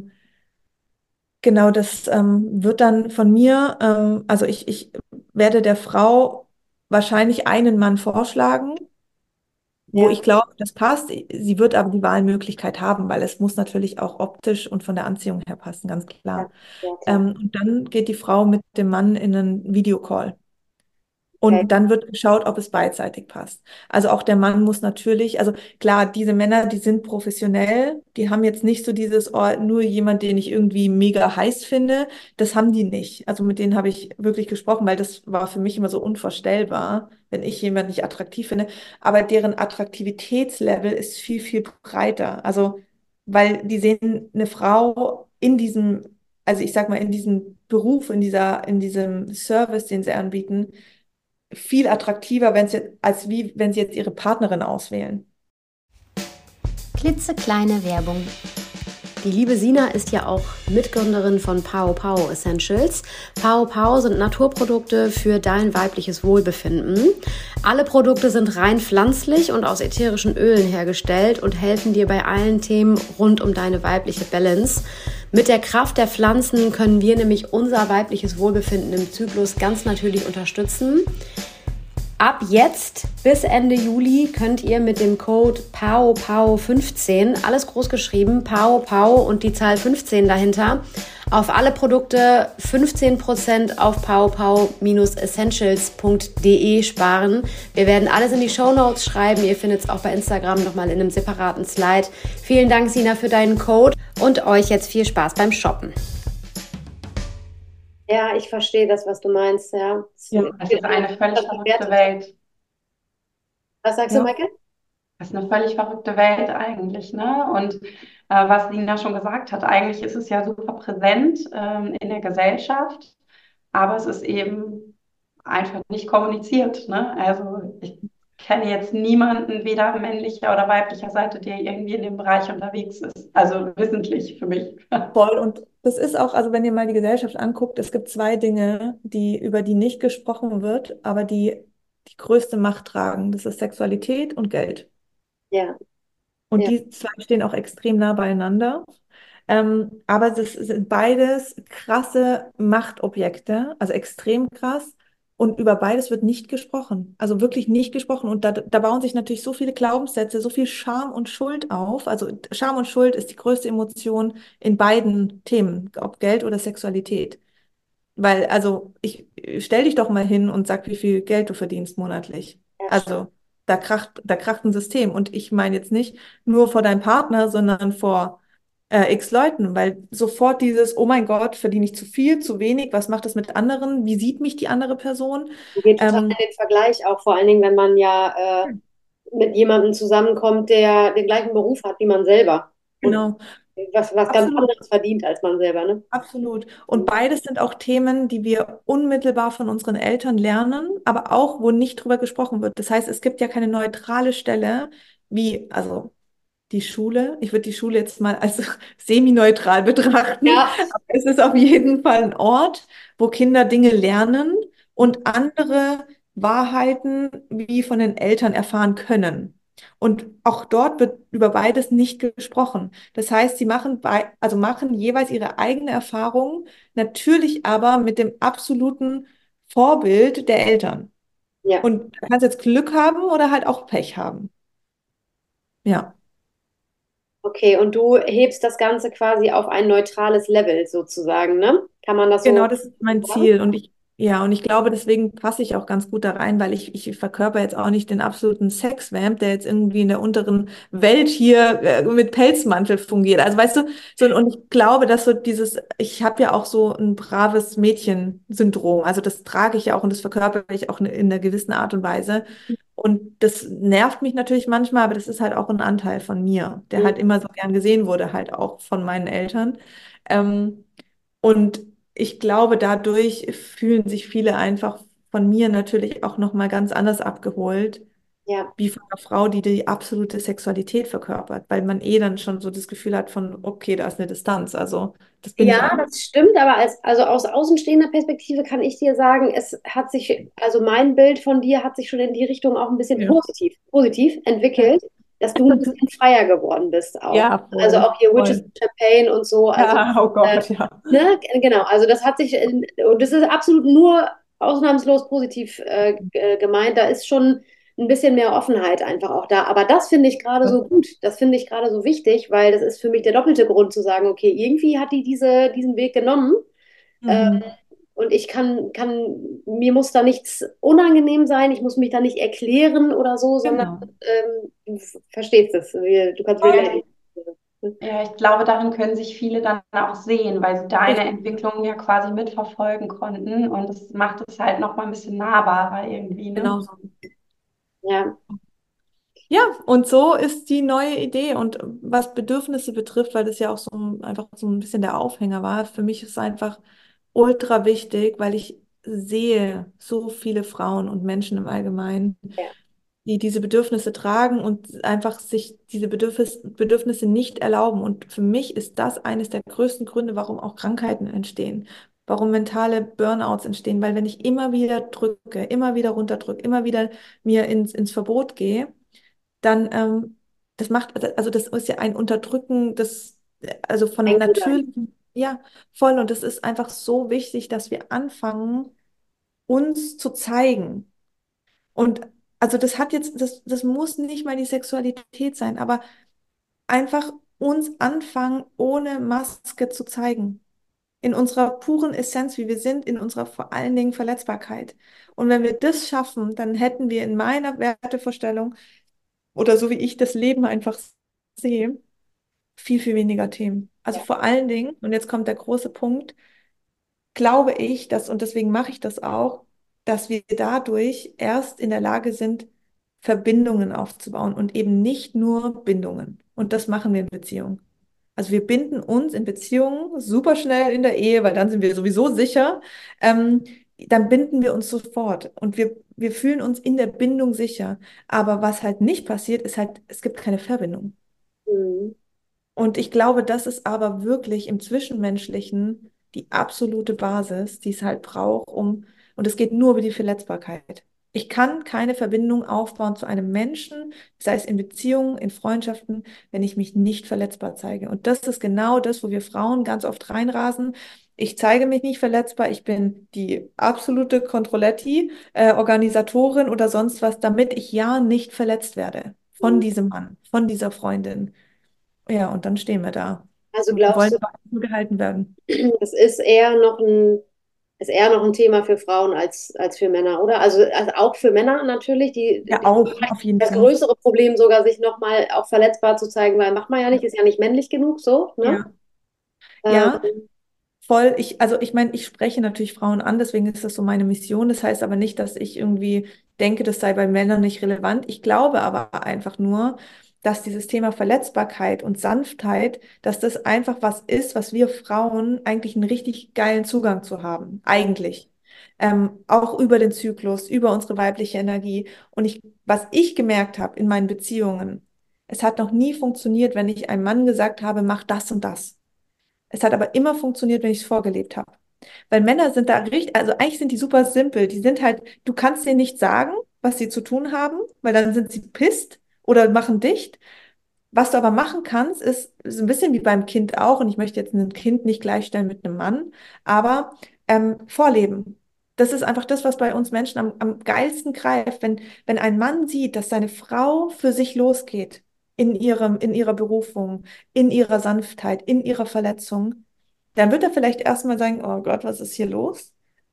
genau, das wird dann von mir, also ich werde der Frau wahrscheinlich einen Mann vorschlagen, wo ja, ich glaube, das passt. Sie wird aber die Wahlmöglichkeit haben, weil es muss natürlich auch optisch und von der Anziehung her passen, ganz ja, klar. ja, klar. Und dann geht die Frau mit dem Mann in einen Videocall. Okay. Und dann wird geschaut, ob es beidseitig passt. Also auch der Mann muss natürlich, also klar, diese Männer, die sind professionell, die haben jetzt nicht so dieses, oh, nur jemand, den ich irgendwie mega heiß finde, das haben die nicht. Also mit denen habe ich wirklich gesprochen, weil das war für mich immer so unvorstellbar, wenn ich jemanden nicht attraktiv finde. Aber deren Attraktivitätslevel ist viel, viel breiter. Also, weil die sehen eine Frau in diesem, also ich sag mal, in diesem Beruf, in diesem Service, den sie anbieten, viel attraktiver, wenn sie, als wie wenn sie jetzt ihre Partnerin auswählen. Klitzekleine Werbung. Die liebe Sina ist ja auch Mitgründerin von Pao Pao Essentials. Pao Pao sind Naturprodukte für dein weibliches Wohlbefinden. Alle Produkte sind rein pflanzlich und aus ätherischen Ölen hergestellt und helfen dir bei allen Themen rund um deine weibliche Balance. Mit der Kraft der Pflanzen können wir nämlich unser weibliches Wohlbefinden im Zyklus ganz natürlich unterstützen. Ab jetzt bis Ende Juli könnt ihr mit dem Code PAOPAO15, alles groß geschrieben, PAOPAO und die Zahl 15 dahinter, auf alle Produkte 15% auf paopao-essentials.de sparen. Wir werden alles in die Shownotes schreiben. Ihr findet es auch bei Instagram nochmal in einem separaten Slide. Vielen Dank, Sina, für deinen Code und euch jetzt viel Spaß beim Shoppen. Ja, ich verstehe das, was du meinst, ja. Ja, Es ist eine völlig verrückte Welt. Was sagst du, ja. Michael? Es ist eine völlig verrückte Welt eigentlich, ne? Und was Sina schon gesagt hat, eigentlich ist es ja super präsent in der Gesellschaft, aber es ist eben einfach nicht kommuniziert, ne? Also ich kenne jetzt niemanden, weder männlicher oder weiblicher Seite, der irgendwie in dem Bereich unterwegs ist. Also wissentlich für mich. Voll. Und das ist auch, also wenn ihr mal die Gesellschaft anguckt, es gibt zwei Dinge, über die nicht gesprochen wird, aber die größte Macht tragen. Das ist Sexualität und Geld. Ja, Und ja, die zwei stehen auch extrem nah beieinander. Aber das sind beides krasse Machtobjekte, also extrem krass. Und über beides wird nicht gesprochen. Also wirklich nicht gesprochen. Und da bauen sich natürlich so viele Glaubenssätze, so viel Scham und Schuld auf. Also Scham und Schuld ist die größte Emotion in beiden Themen, ob Geld oder Sexualität. Weil, also, stell dich doch mal hin und sag, wie viel Geld du verdienst monatlich. ja, stimmt. Also, da kracht ein System. Und ich meine jetzt nicht nur vor deinem Partner, sondern vor x Leuten, weil sofort dieses, oh mein Gott, verdiene ich zu viel, zu wenig, was macht das mit anderen? Wie sieht mich die andere Person? Man geht total in Ähm, den Vergleich auch, vor allen Dingen, wenn man ja mit jemandem zusammenkommt, der den gleichen Beruf hat wie man selber und genau, was ganz absolut. anderes verdient als man selber, ne? Absolut. Und beides sind auch Themen, die wir unmittelbar von unseren Eltern lernen, aber auch, wo nicht drüber gesprochen wird. Das heißt, es gibt ja keine neutrale Stelle, wie, also die Schule. Ich würde die Schule jetzt mal als semi-neutral betrachten, Ja, aber es ist auf jeden Fall ein Ort, wo Kinder Dinge lernen und andere Wahrheiten wie von den Eltern erfahren können. Und auch dort wird über beides nicht gesprochen. Das heißt, sie also machen jeweils ihre eigene Erfahrung, natürlich aber mit dem absoluten Vorbild der Eltern. ja. Und du kannst jetzt Glück haben oder halt auch Pech haben. Ja, Okay, und du hebst das Ganze quasi auf ein neutrales Level sozusagen, ne? Kann man das genau, so das ist mein sagen? Ziel. Und Ja, und ich glaube, deswegen passe ich auch ganz gut da rein, weil ich verkörper jetzt auch nicht den absoluten Sexvamp, der jetzt irgendwie in der unteren Welt hier mit Pelzmantel fungiert. Also weißt du, so, und ich glaube, dass so dieses, ich habe ja auch so ein braves Mädchen-Syndrom. Also das trage ich ja auch und das verkörper ich auch in einer gewissen Art und Weise. Und das nervt mich natürlich manchmal, aber das ist halt auch ein Anteil von mir, der Mhm. halt immer so gern gesehen wurde, halt auch von meinen Eltern. Ähm, und ich glaube, dadurch fühlen sich viele einfach von mir natürlich auch noch mal ganz anders abgeholt, Ja. wie von einer Frau, die die absolute Sexualität verkörpert, weil man eh dann schon so das Gefühl hat von, okay, da ist eine Distanz. Also das bin ich Ja, auch nicht. das stimmt, aber also aus außenstehender Perspektive kann ich dir sagen, es hat sich, also mein Bild von dir hat sich schon in die Richtung auch ein bisschen Ja. positiv entwickelt, dass du ein bisschen freier geworden bist auch. Ja, Also voll, auch hier Witches voll. Champagne und so, also Ja, oh äh, Gott, ja. ne, genau, also das hat sich, und das ist absolut nur ausnahmslos positiv gemeint. Da ist schon ein bisschen mehr Offenheit einfach auch da. Aber das finde ich gerade so gut, das finde ich gerade so wichtig, weil das ist für mich der doppelte Grund zu sagen, okay, irgendwie hat die diesen Weg genommen. Äh, Mhm. und ich mir muss da nichts unangenehm sein, ich muss mich da nicht erklären oder so, sondern Genau. du verstehst es, du kannst Ja, relaten. ja, ich glaube, darin können sich viele dann auch sehen, weil sie deine Richtig. Entwicklung ja quasi mitverfolgen konnten und das macht es halt noch mal ein bisschen nahbarer irgendwie, ne? Genau so. Ja, Ja, und so ist die neue Idee. Und was Bedürfnisse betrifft, weil das ja auch so einfach so ein bisschen der Aufhänger war, für mich ist es einfach ultra wichtig, weil ich sehe so viele Frauen und Menschen im Allgemeinen, ja. die diese Bedürfnisse tragen und einfach sich diese Bedürfnisse nicht erlauben. Und für mich ist das eines der größten Gründe, warum auch Krankheiten entstehen, warum mentale Burnouts entstehen, weil wenn ich immer wieder drücke, immer wieder runterdrücke, immer wieder mir ins Verbot gehe, dann das macht, also das ist ja ein Unterdrücken des, also von Eingegangen. natürlichen, ja, voll. Und es ist einfach so wichtig, dass wir anfangen, uns zu zeigen. Und also das hat jetzt, das muss nicht mal die Sexualität sein, aber einfach uns anfangen, ohne Maske zu zeigen. In unserer puren Essenz, wie wir sind, in unserer vor allen Dingen Verletzbarkeit. Und wenn wir das schaffen, dann hätten wir in meiner Wertevorstellung oder so wie ich das Leben einfach sehe, viel, viel weniger Themen. Also vor allen Dingen, und jetzt kommt der große Punkt, glaube ich, dass, und deswegen mache ich das auch, dass wir dadurch erst in der Lage sind, Verbindungen aufzubauen und eben nicht nur Bindungen. Und das machen wir in Beziehungen. Also wir binden uns in Beziehungen super schnell in der Ehe, weil dann sind wir sowieso sicher. Ähm, Dann binden wir uns sofort und wir fühlen uns in der Bindung sicher. Aber was halt nicht passiert, ist halt, es gibt keine Verbindung. Mhm. Und ich glaube, das ist aber wirklich im Zwischenmenschlichen die absolute Basis, die es halt braucht, und es geht nur über die Verletzbarkeit. Ich kann keine Verbindung aufbauen zu einem Menschen, sei es in Beziehungen, in Freundschaften, wenn ich mich nicht verletzbar zeige. Und das ist genau das, wo wir Frauen ganz oft reinrasen. Ich zeige mich nicht verletzbar, ich bin die absolute Controletti, Organisatorin oder sonst was, damit ich ja nicht verletzt werde von diesem Mann, von dieser Freundin. Ja, und dann stehen wir da Also und glaubst wollen du, aber nur gehalten werden. das ist eher noch ein Thema für Frauen als für Männer, oder? Also auch für Männer natürlich, Ja, auch, auf jeden das Fall. größere Problem sogar, sich nochmal auch verletzbar zu zeigen, weil macht man ja nicht, ist ja nicht männlich genug, so, ne? Ja, Ähm, ja, voll. Also ich meine, ich spreche natürlich Frauen an, deswegen ist das so meine Mission. Das heißt aber nicht, dass ich irgendwie denke, das sei bei Männern nicht relevant. Ich glaube aber einfach nur, dass dieses Thema Verletzbarkeit und Sanftheit, dass das einfach was ist, was wir Frauen eigentlich einen richtig geilen Zugang zu haben. Eigentlich. Auch über den Zyklus, über unsere weibliche Energie. Und was ich gemerkt habe in meinen Beziehungen, es hat noch nie funktioniert, wenn ich einem Mann gesagt habe, mach das und das. Es hat aber immer funktioniert, wenn ich es vorgelebt habe. Weil Männer sind da richtig, also eigentlich sind die super simpel. Die sind halt, du kannst denen nicht sagen, was sie zu tun haben, weil dann sind sie pisst oder machen dicht. Was du aber machen kannst, ist ein bisschen wie beim Kind auch, und ich möchte jetzt ein Kind nicht gleichstellen mit einem Mann, aber vorleben. Das ist einfach das, was bei uns Menschen am geilsten greift, wenn ein Mann sieht, dass seine Frau für sich losgeht, in ihrer Berufung, in ihrer Sanftheit, in ihrer Verletzung, dann wird er vielleicht erstmal sagen, oh Gott, was ist hier los?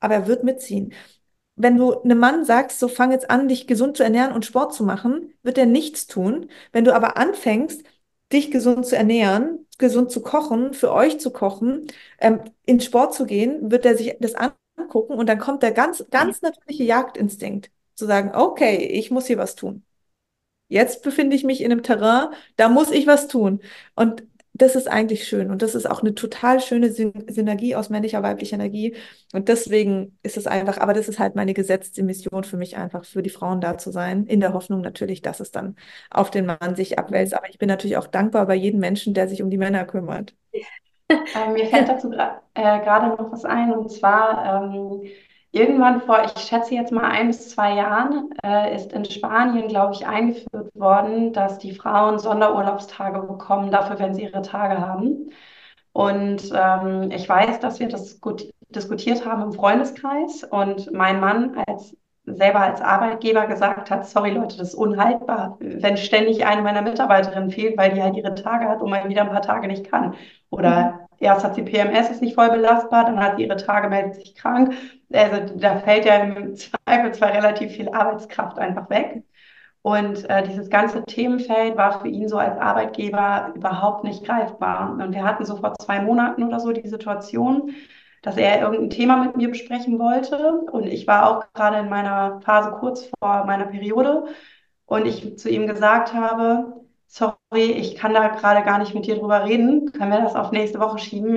aber er wird mitziehen. Wenn du einem Mann sagst, so fang jetzt an, dich gesund zu ernähren und Sport zu machen, wird er nichts tun. Wenn du aber anfängst, dich gesund zu ernähren, gesund zu kochen, für euch zu kochen, in Sport zu gehen, wird er sich das angucken und dann kommt der ganz natürliche Jagdinstinkt, zu sagen, okay, ich muss hier was tun. Jetzt befinde ich mich in einem Terrain, da muss ich was tun. Und das ist eigentlich schön. Und das ist auch eine total schöne Synergie aus männlicher, weiblicher Energie. Und deswegen ist es einfach, aber das ist halt meine gesetzte Mission für mich einfach, für die Frauen da zu sein, in der Hoffnung natürlich, dass es dann auf den Mann sich abwälzt. Aber ich bin natürlich auch dankbar bei jedem Menschen, der sich um die Männer kümmert. Mir fällt dazu gerade noch was ein, und zwar irgendwann vor, ich schätze jetzt mal 1 bis 2 Jahren, ist in Spanien, glaube ich, eingeführt worden, dass die Frauen Sonderurlaubstage bekommen dafür, wenn sie ihre Tage haben. Und ich weiß, dass wir das gut diskutiert haben im Freundeskreis und mein Mann selber als Arbeitgeber gesagt hat, sorry Leute, das ist unhaltbar, wenn ständig eine meiner Mitarbeiterinnen fehlt, weil die halt ihre Tage hat und mal wieder ein paar Tage nicht kann. Mhm. Oder erst hat sie PMS, ist nicht voll belastbar, dann hat sie ihre Tage, meldet sich krank. Also da fällt ja im Zweifelsfall relativ viel Arbeitskraft einfach weg. Und dieses ganze Themenfeld war für ihn so als Arbeitgeber überhaupt nicht greifbar. Und wir hatten so vor 2 Monaten oder so die Situation, dass er irgendein Thema mit mir besprechen wollte. Und ich war auch gerade in meiner Phase kurz vor meiner Periode. Und ich zu ihm gesagt habe, sorry, ich kann da gerade gar nicht mit dir drüber reden. Können wir das auf nächste Woche schieben?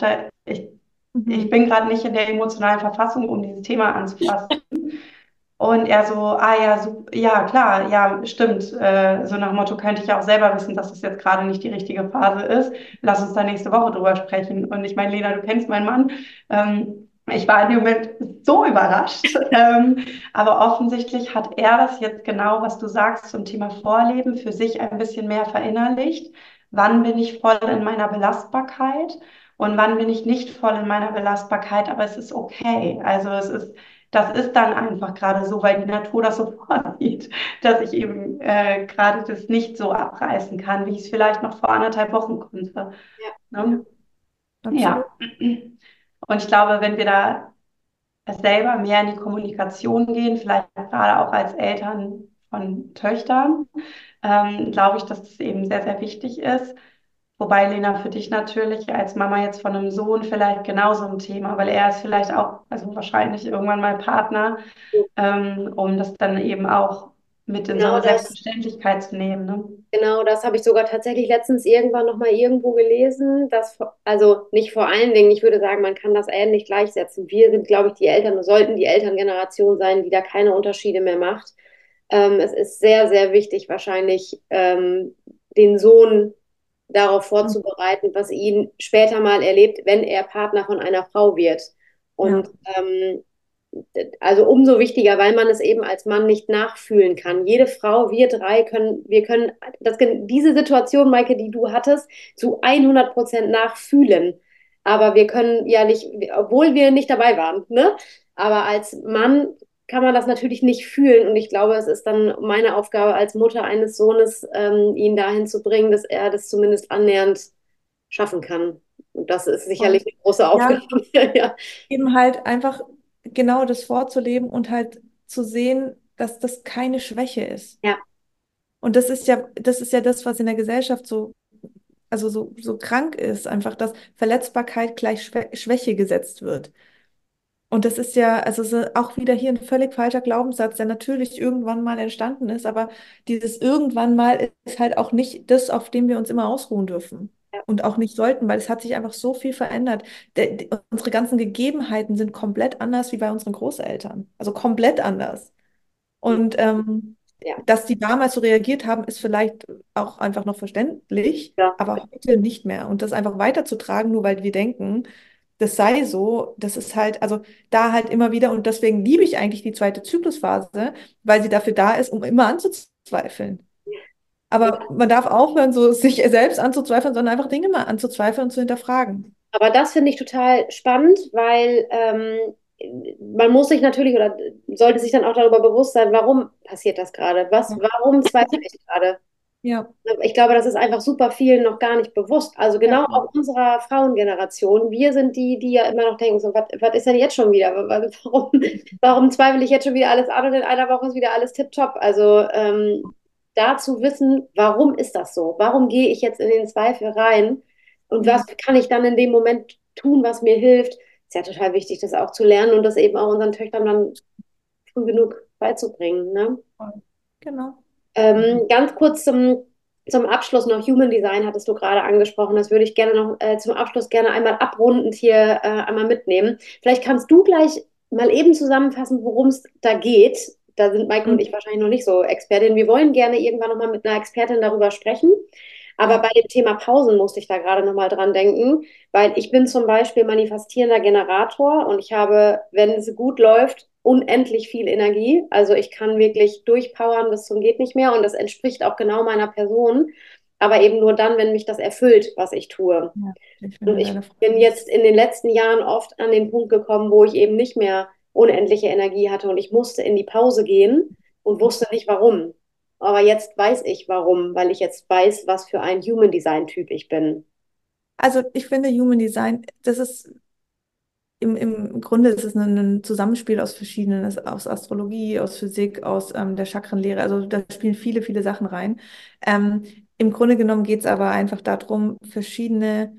Ich Mhm. bin gerade nicht in der emotionalen Verfassung, um dieses Thema anzufassen. Und er so, ah ja, ja, klar, ja, stimmt. So nach dem Motto, könnte ich ja auch selber wissen, dass das jetzt gerade nicht die richtige Phase ist. Lass uns da nächste Woche drüber sprechen. Und ich meine, Lena, du kennst meinen Mann. Ich war in dem Moment so überrascht. Aber offensichtlich hat er das jetzt genau, was du sagst zum Thema Vorleben, für sich ein bisschen mehr verinnerlicht. Wann bin ich voll in meiner Belastbarkeit und wann bin ich nicht voll in meiner Belastbarkeit? Aber es ist okay. Also das ist dann einfach gerade so, weil die Natur das so vorsieht, dass ich eben gerade das nicht so abreißen kann, wie ich es vielleicht noch vor 1,5 Wochen konnte. Ja, ja. Ne? Absolut. Ja. Und ich glaube, wenn wir da selber mehr in die Kommunikation gehen, vielleicht gerade auch als Eltern von Töchtern, glaube ich, dass das eben sehr, sehr wichtig ist. Wobei, Lena, für dich natürlich als Mama jetzt von einem Sohn vielleicht genauso ein Thema, weil er ist vielleicht auch, also wahrscheinlich irgendwann mal Partner, um das dann eben auch mit in so Genau eine das. Selbstverständlichkeit zu nehmen. Ne? Genau, das habe ich sogar tatsächlich letztens irgendwann noch mal irgendwo gelesen, also nicht vor allen Dingen, ich würde sagen, man kann das ähnlich gleichsetzen. Wir sind, glaube ich, die Eltern, sollten die Elterngeneration sein, die da keine Unterschiede mehr macht. Es ist sehr, sehr wichtig, wahrscheinlich den Sohn darauf Mhm. vorzubereiten, was ihn später mal erlebt, wenn er Partner von einer Frau wird. Und Ja. also umso wichtiger, weil man es eben als Mann nicht nachfühlen kann. Jede Frau, wir können diese Situation, Maike, die du hattest, zu 100% nachfühlen. Aber wir können ja nicht, obwohl wir nicht dabei waren, ne? Aber als Mann kann man das natürlich nicht fühlen. Und ich glaube, es ist dann meine Aufgabe als Mutter eines Sohnes, ihn dahin zu bringen, dass er das zumindest annähernd schaffen kann. Und das ist Voll. sicherlich eine große Aufgabe. Ja, Ja, eben halt einfach genau das vorzuleben und halt zu sehen, dass das keine Schwäche ist. ja, Und das ist ja das, was in der Gesellschaft so, also so krank ist, einfach, dass Verletzbarkeit gleich Schwäche gesetzt wird. Und das ist ja, also es ist auch wieder hier ein völlig falscher Glaubenssatz, der natürlich irgendwann mal entstanden ist, aber dieses irgendwann mal ist halt auch nicht das, auf dem wir uns immer ausruhen dürfen. ja. Und auch nicht sollten, weil es hat sich einfach so viel verändert. Unsere ganzen Gegebenheiten sind komplett anders wie bei unseren Großeltern. Also komplett anders. Und Ja. dass die damals so reagiert haben, ist vielleicht auch einfach noch verständlich, Ja. aber heute nicht mehr. Und das einfach weiterzutragen, nur weil wir denken, das sei so, das ist halt, also da halt immer wieder, und deswegen liebe ich eigentlich die zweite Zyklusphase, weil sie dafür da ist, um immer anzuzweifeln. Ja. Aber man darf aufhören, so sich selbst anzuzweifeln, sondern einfach Dinge mal anzuzweifeln und zu hinterfragen. Aber das finde ich total spannend, weil man muss sich natürlich oder sollte sich dann auch darüber bewusst sein, warum passiert das gerade? Ja. Warum zweifle ich gerade? Ja, Ich glaube, das ist einfach super vielen noch gar nicht bewusst. Also ja, genau auch unserer Frauengeneration. Wir sind die, die ja immer noch denken, so, was ist denn jetzt schon wieder? Warum zweifle ich jetzt schon wieder alles an und in einer Woche ist wieder alles tipptopp? Also da zu wissen, warum ist das so? Warum gehe ich jetzt in den Zweifel rein? Und was ja, kann ich dann in dem Moment tun, was mir hilft? Ist ja total wichtig, das auch zu lernen und das eben auch unseren Töchtern dann früh genug beizubringen, ne? voll. Genau. Ganz kurz zum Abschluss noch Human Design hattest du gerade angesprochen. Das würde ich gerne noch zum Abschluss gerne einmal abrundend hier einmal mitnehmen. Vielleicht kannst du gleich mal eben zusammenfassen, worum es da geht. Da sind Maike und ich Mhm. wahrscheinlich noch nicht so Expertin. Wir wollen gerne irgendwann noch mal mit einer Expertin darüber sprechen. Aber Ja. bei dem Thema Pausen musste ich da gerade noch mal dran denken, weil ich bin zum Beispiel manifestierender Generator und ich habe, wenn es gut läuft, unendlich viel Energie. Also ich kann wirklich durchpowern bis zum geht nicht mehr und das entspricht auch genau meiner Person, aber eben nur dann, wenn mich das erfüllt, was ich tue. Ja, ich bin Und in ich deiner bin Frage. jetzt in den letzten Jahren oft an den Punkt gekommen, wo ich eben nicht mehr unendliche Energie hatte und ich musste in die Pause gehen und wusste nicht warum. Aber jetzt weiß ich warum, weil ich jetzt weiß, was für ein Human Design Typ ich bin. Also ich finde Human Design, das ist im Grunde ist es ein Zusammenspiel aus verschiedenen, aus Astrologie, aus Physik, aus der Chakrenlehre. Also da spielen viele, viele Sachen rein. Ähm, Im Grunde genommen geht es aber einfach darum, verschiedene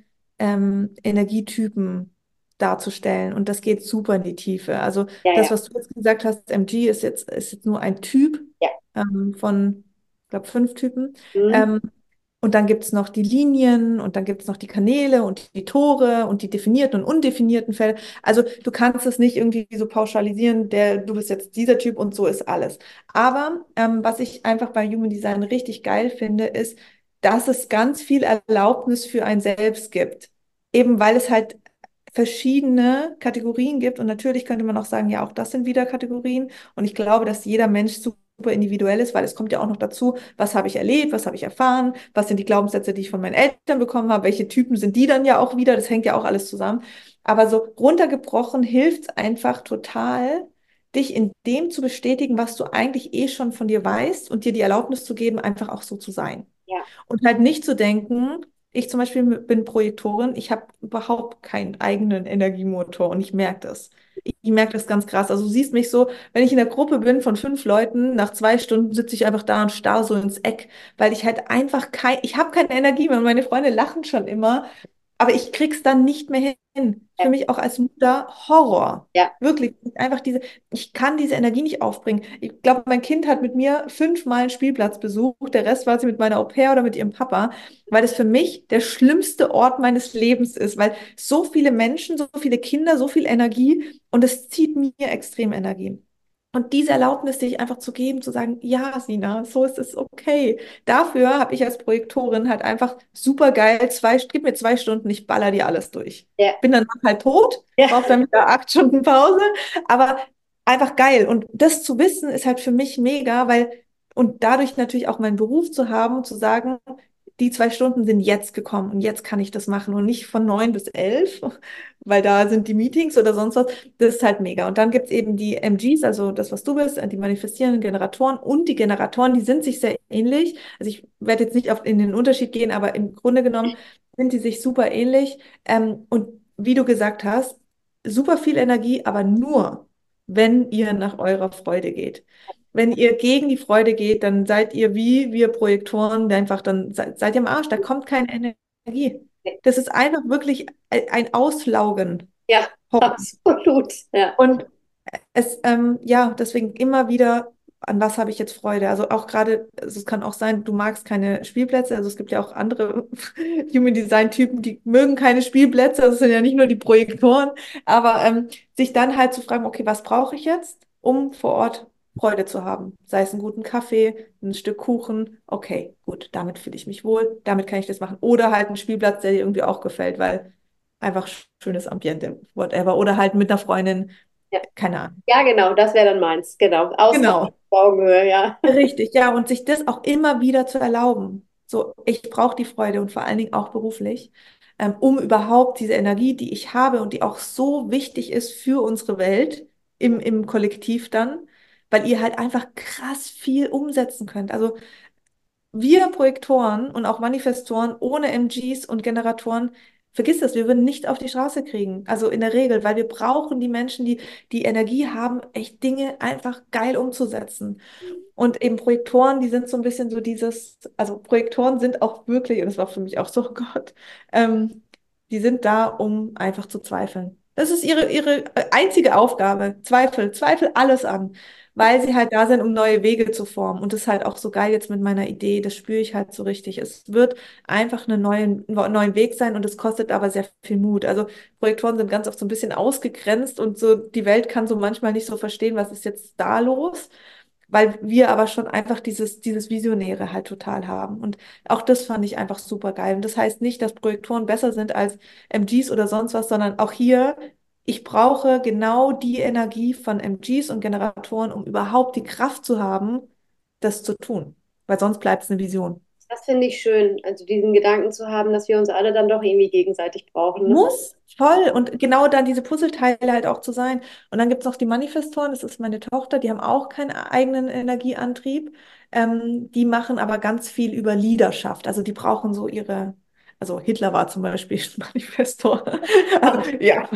Energietypen darzustellen. Und das geht super in die Tiefe. Also Ja, das, ja. was du jetzt gesagt hast, MG ist jetzt nur ein Typ Ja. von, ich glaube, 5 Typen. Hm. Ähm, und dann gibt es noch die Linien und dann gibt es noch die Kanäle und die Tore und die definierten und undefinierten Felder. Also du kannst es nicht irgendwie so pauschalisieren, du bist jetzt dieser Typ und so ist alles. Aber was ich einfach bei Human Design richtig geil finde, ist, dass es ganz viel Erlaubnis für ein Selbst gibt. Eben weil es halt verschiedene Kategorien gibt. Und natürlich könnte man auch sagen, ja, auch das sind wieder Kategorien. Und ich glaube, dass jeder Mensch super individuell ist, weil es kommt ja auch noch dazu, was habe ich erlebt, was habe ich erfahren, was sind die Glaubenssätze, die ich von meinen Eltern bekommen habe, welche Typen sind die dann ja auch wieder, das hängt ja auch alles zusammen. Aber so runtergebrochen hilft es einfach total, dich in dem zu bestätigen, was du eigentlich eh schon von dir weißt und dir die Erlaubnis zu geben, einfach auch so zu sein. Ja. Und halt nicht zu denken, ich zum Beispiel bin Projektorin, ich habe überhaupt keinen eigenen Energiemotor und ich merke das. Ich merke das ganz krass. Also du siehst mich so, wenn ich in der Gruppe bin von 5 Leuten, nach 2 Stunden sitze ich einfach da und starr so ins Eck, weil ich halt einfach ich habe keine Energie mehr und meine Freunde lachen schon immer, aber ich krieg's dann nicht mehr hin. Für Ja. mich auch als Mutter Horror. Ja. Wirklich, einfach ich kann diese Energie nicht aufbringen. Ich glaube, mein Kind hat mit mir 5-mal einen Spielplatz besucht. Der Rest war sie mit meiner Au-pair oder mit ihrem Papa, weil es für mich der schlimmste Ort meines Lebens ist, weil so viele Menschen, so viele Kinder, so viel Energie und es zieht mir extrem Energie. Und diese Erlaubnis, sich einfach zu geben, zu sagen, ja, Sina, so ist es okay. Dafür habe ich als Projektorin halt einfach super geil, gib mir 2 Stunden, ich baller dir alles durch. Ja. Bin dann halt tot, Ja. brauche dann wieder 8 Stunden Pause, aber einfach geil. Und das zu wissen, ist halt für mich mega, und dadurch natürlich auch meinen Beruf zu haben, zu sagen, die 2 Stunden sind jetzt gekommen und jetzt kann ich das machen und nicht von 9 bis 11, weil da sind die Meetings oder sonst was. Das ist halt mega. Und dann gibt es eben die MGs, also das, was du bist, die manifestierenden Generatoren und die Generatoren, die sind sich sehr ähnlich. Also ich werde jetzt nicht in den Unterschied gehen, aber im Grunde genommen sind die sich super ähnlich. Und wie du gesagt hast, super viel Energie, aber nur, wenn ihr nach eurer Freude geht. Wenn ihr gegen die Freude geht, dann seid ihr wie wir Projektoren, einfach dann seid ihr am Arsch. Da kommt keine Energie. Das ist einfach wirklich ein Auslaugen. Ja. Absolut. Ja. Und ja, deswegen immer wieder, an was habe ich jetzt Freude? Also auch gerade, also es kann auch sein, du magst keine Spielplätze. Also es gibt ja auch andere Human Design Typen, die mögen keine Spielplätze. Das sind ja nicht nur die Projektoren. Aber sich dann halt zu fragen, okay, was brauche ich jetzt, um vor Ort Freude zu haben? Sei es einen guten Kaffee, ein Stück Kuchen. Okay, gut, damit fühle ich mich wohl. Damit kann ich das machen. Oder halt einen Spielplatz, der dir irgendwie auch gefällt, weil einfach schönes Ambiente, whatever. Oder halt mit einer Freundin, Ja. keine Ahnung. Ja, genau, das wäre dann meins. Genau. Austausch auf Genau, Augenhöhe, ja. richtig, ja. Und sich das auch immer wieder zu erlauben. So, ich brauche die Freude und vor allen Dingen auch beruflich, um überhaupt diese Energie, die ich habe und die auch so wichtig ist für unsere Welt im Kollektiv dann, weil ihr halt einfach krass viel umsetzen könnt. Also wir Projektoren und auch Manifestoren ohne MGs und Generatoren, vergiss das, wir würden nicht auf die Straße kriegen. Also in der Regel, weil wir brauchen die Menschen, die die Energie haben, echt Dinge einfach geil umzusetzen. Und eben Projektoren, die sind so ein bisschen so dieses, also Projektoren sind auch wirklich, und das war für mich auch so, oh Gott, ähm, die sind da, um einfach zu zweifeln. Das ist ihre einzige Aufgabe. Zweifel alles an, weil sie halt da sind, um neue Wege zu formen. Und das ist halt auch so geil jetzt mit meiner Idee, das spüre ich halt so richtig. Es wird einfach einen neuen Weg sein und es kostet aber sehr viel Mut. Also Projektoren sind ganz oft so ein bisschen ausgegrenzt und so, die Welt kann so manchmal nicht so verstehen, was ist jetzt da los, weil wir aber schon einfach dieses Visionäre halt total haben. Und auch das fand ich einfach super geil. Und das heißt nicht, dass Projektoren besser sind als MGs oder sonst was, sondern auch hier, ich brauche genau die Energie von MGs und Generatoren, um überhaupt die Kraft zu haben, das zu tun. Weil sonst bleibt es eine Vision. Das finde ich schön, also diesen Gedanken zu haben, dass wir uns alle dann doch irgendwie gegenseitig brauchen, ne? Muss voll und genau dann diese Puzzleteile halt auch zu sein. Und dann gibt es noch die Manifestoren, das ist meine Tochter, die haben auch keinen eigenen Energieantrieb. Die machen aber ganz viel über Leaderschaft. Also die brauchen so ihre, also Hitler war zum Beispiel Manifestor. Also, ja.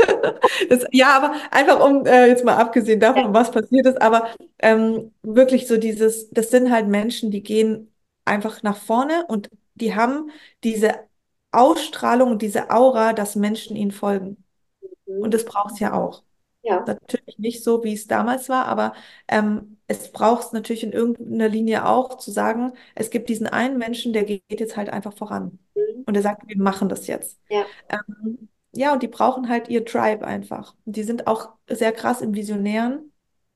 Ja, aber einfach um jetzt mal abgesehen Ja. davon, was passiert ist, aber wirklich so dieses, das sind halt Menschen, die gehen einfach nach vorne und die haben diese Ausstrahlung und diese Aura, dass Menschen ihnen folgen. Und Mhm. das braucht es ja auch. Ja. Natürlich nicht so, wie es damals war, aber es braucht es natürlich in irgendeiner Linie auch zu sagen, es gibt diesen einen Menschen, der geht jetzt halt einfach voran. Mhm. Und der sagt, wir machen das jetzt. Ja. Ja, und die brauchen halt ihr Tribe einfach. Und die sind auch sehr krass im Visionären,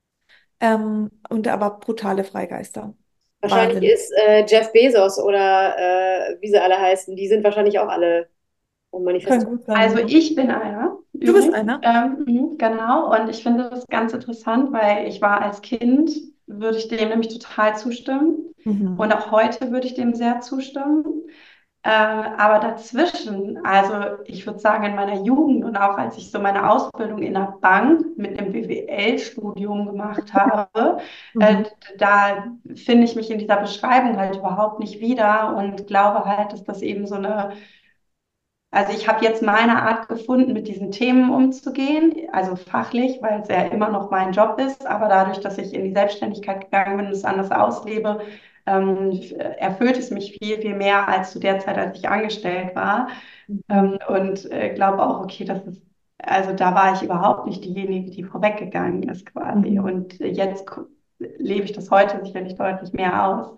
und aber brutale Freigeister. Wahrscheinlich Wahnsinn. ist Jeff Bezos oder wie sie alle heißen, die sind wahrscheinlich auch alle Kann Manifestoren. gut sein, Also ja. ich bin einer, Du bist übrigens. einer? Genau. Und ich finde das ganz interessant, weil ich war als Kind, würde ich dem nämlich total zustimmen. Und Mhm. auch heute würde ich dem sehr zustimmen. Aber dazwischen, also ich würde sagen, in meiner Jugend und auch als ich so meine Ausbildung in der Bank mit einem BWL-Studium gemacht habe, Mhm. da finde ich mich in dieser Beschreibung halt überhaupt nicht wieder und glaube halt, dass das eben so eine, also ich habe jetzt meine Art gefunden, mit diesen Themen umzugehen, also fachlich, weil es ja immer noch mein Job ist, aber dadurch, dass ich in die Selbstständigkeit gegangen bin und es anders auslebe, erfüllt es mich viel, viel mehr als zu der Zeit, als ich angestellt war. Mhm. Und glaube auch, okay, das ist, also da war ich überhaupt nicht diejenige, die vorweggegangen ist quasi. Mhm. Und jetzt lebe ich das heute sicherlich deutlich mehr aus.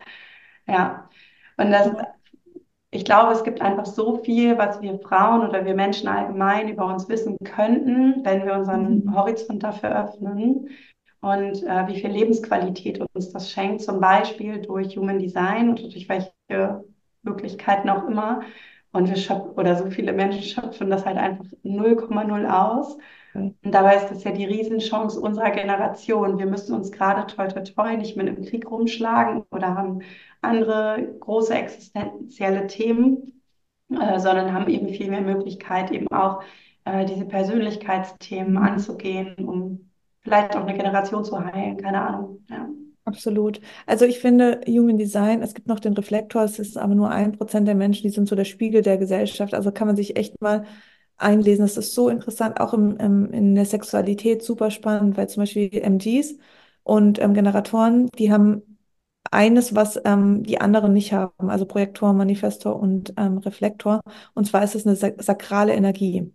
Ja. Und das, Ja. ich glaube, es gibt einfach so viel, was wir Frauen oder wir Menschen allgemein über uns wissen könnten, wenn wir unseren Mhm. Horizont dafür öffnen. Und wie viel Lebensqualität uns das schenkt, zum Beispiel durch Human Design oder durch welche Möglichkeiten auch immer. Und wir schöpfen, oder so viele Menschen schöpfen das halt einfach 0,0 aus. Und dabei ist das ja die Riesenchance unserer Generation. Wir müssen uns gerade toi toi toi nicht mit einem Krieg rumschlagen oder haben andere große existenzielle Themen, sondern haben eben viel mehr Möglichkeit, eben auch diese Persönlichkeitsthemen Mhm. anzugehen, um vielleicht auch eine Generation zu heilen, keine Ahnung. Ja. Absolut. Also ich finde Human Design, es gibt noch den Reflektor, es ist aber nur 1% der Menschen, die sind so der Spiegel der Gesellschaft. Also kann man sich echt mal einlesen. Es ist so interessant, auch in der Sexualität super spannend, weil zum Beispiel MGs und Generatoren, die haben eines, was die anderen nicht haben, also Projektor, Manifestor und Reflektor. Und zwar ist es eine sakrale Energie.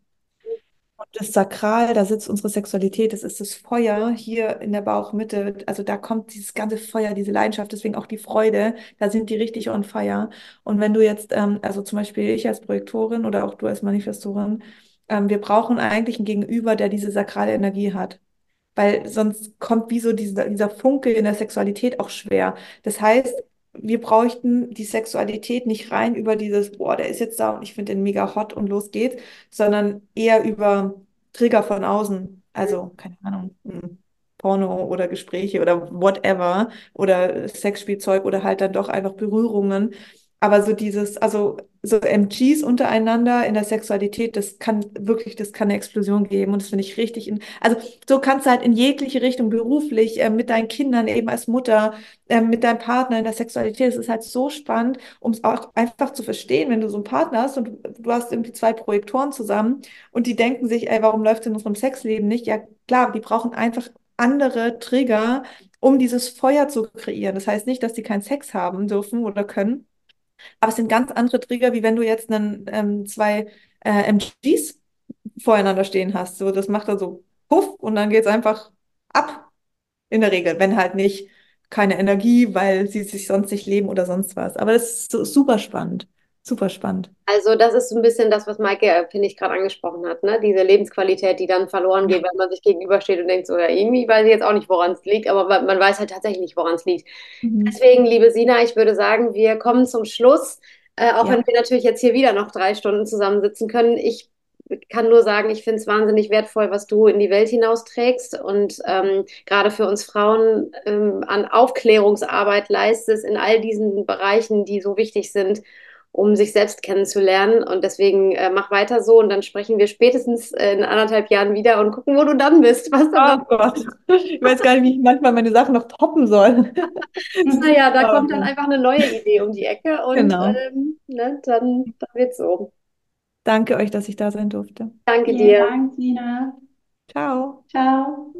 Und das Sakral, da sitzt unsere Sexualität, das ist das Feuer hier in der Bauchmitte. Also da kommt dieses ganze Feuer, diese Leidenschaft, deswegen auch die Freude, da sind die richtig on fire. Und wenn du jetzt, also zum Beispiel ich als Projektorin oder auch du als Manifestorin, wir brauchen eigentlich einen Gegenüber, der diese sakrale Energie hat. Weil sonst kommt wie so dieser Funke in der Sexualität auch schwer. Das heißt, wir bräuchten die Sexualität nicht rein über dieses, boah, der ist jetzt da und ich finde den mega hot und los geht's, sondern eher über Trigger von außen. Also, keine Ahnung, Porno oder Gespräche oder whatever oder Sexspielzeug oder halt dann doch einfach Berührungen. Aber so dieses, also so MGs untereinander in der Sexualität, das kann eine Explosion geben. Und das finde ich richtig. Also so kannst du halt in jegliche Richtung, beruflich, mit deinen Kindern, eben als Mutter, mit deinem Partner in der Sexualität. Es ist halt so spannend, um es auch einfach zu verstehen, wenn du so einen Partner hast und du hast irgendwie zwei Projektoren zusammen und die denken sich, ey, warum läuft es in unserem Sexleben nicht? Ja, klar, die brauchen einfach andere Trigger, um dieses Feuer zu kreieren. Das heißt nicht, dass die keinen Sex haben dürfen oder können, aber es sind ganz andere Trigger, wie wenn du jetzt zwei MGs voreinander stehen hast. So, das macht dann so Puff und dann geht es einfach ab. In der Regel, wenn halt nicht keine Energie, weil sie sich sonst nicht leben oder sonst was. Aber das ist so, super spannend. Super spannend. Also das ist so ein bisschen das, was Maike, finde ich, gerade angesprochen hat, ne? Diese Lebensqualität, die dann verloren geht, wenn man sich gegenübersteht und denkt so, ja, irgendwie weiß ich jetzt auch nicht, woran es liegt, aber man weiß halt tatsächlich nicht, woran es liegt. Mhm. Deswegen, liebe Sina, ich würde sagen, wir kommen zum Schluss, auch wenn Ja, wir natürlich jetzt hier wieder noch 3 Stunden zusammensitzen können. Ich kann nur sagen, ich finde es wahnsinnig wertvoll, was du in die Welt hinausträgst und gerade für uns Frauen an Aufklärungsarbeit leistest in all diesen Bereichen, die so wichtig sind, um sich selbst kennenzulernen. Und deswegen mach weiter so und dann sprechen wir spätestens in 1,5 Jahren wieder und gucken, wo du dann bist, was dann oh Gott. Ich weiß gar nicht, wie ich manchmal meine Sachen noch toppen soll. naja, da kommt dann Okay. einfach eine neue Idee um die Ecke und Genau. ne, dann wird's so. Danke euch, dass ich da sein durfte. Danke Vielen dir. Dank, Sina. Ciao. Ciao.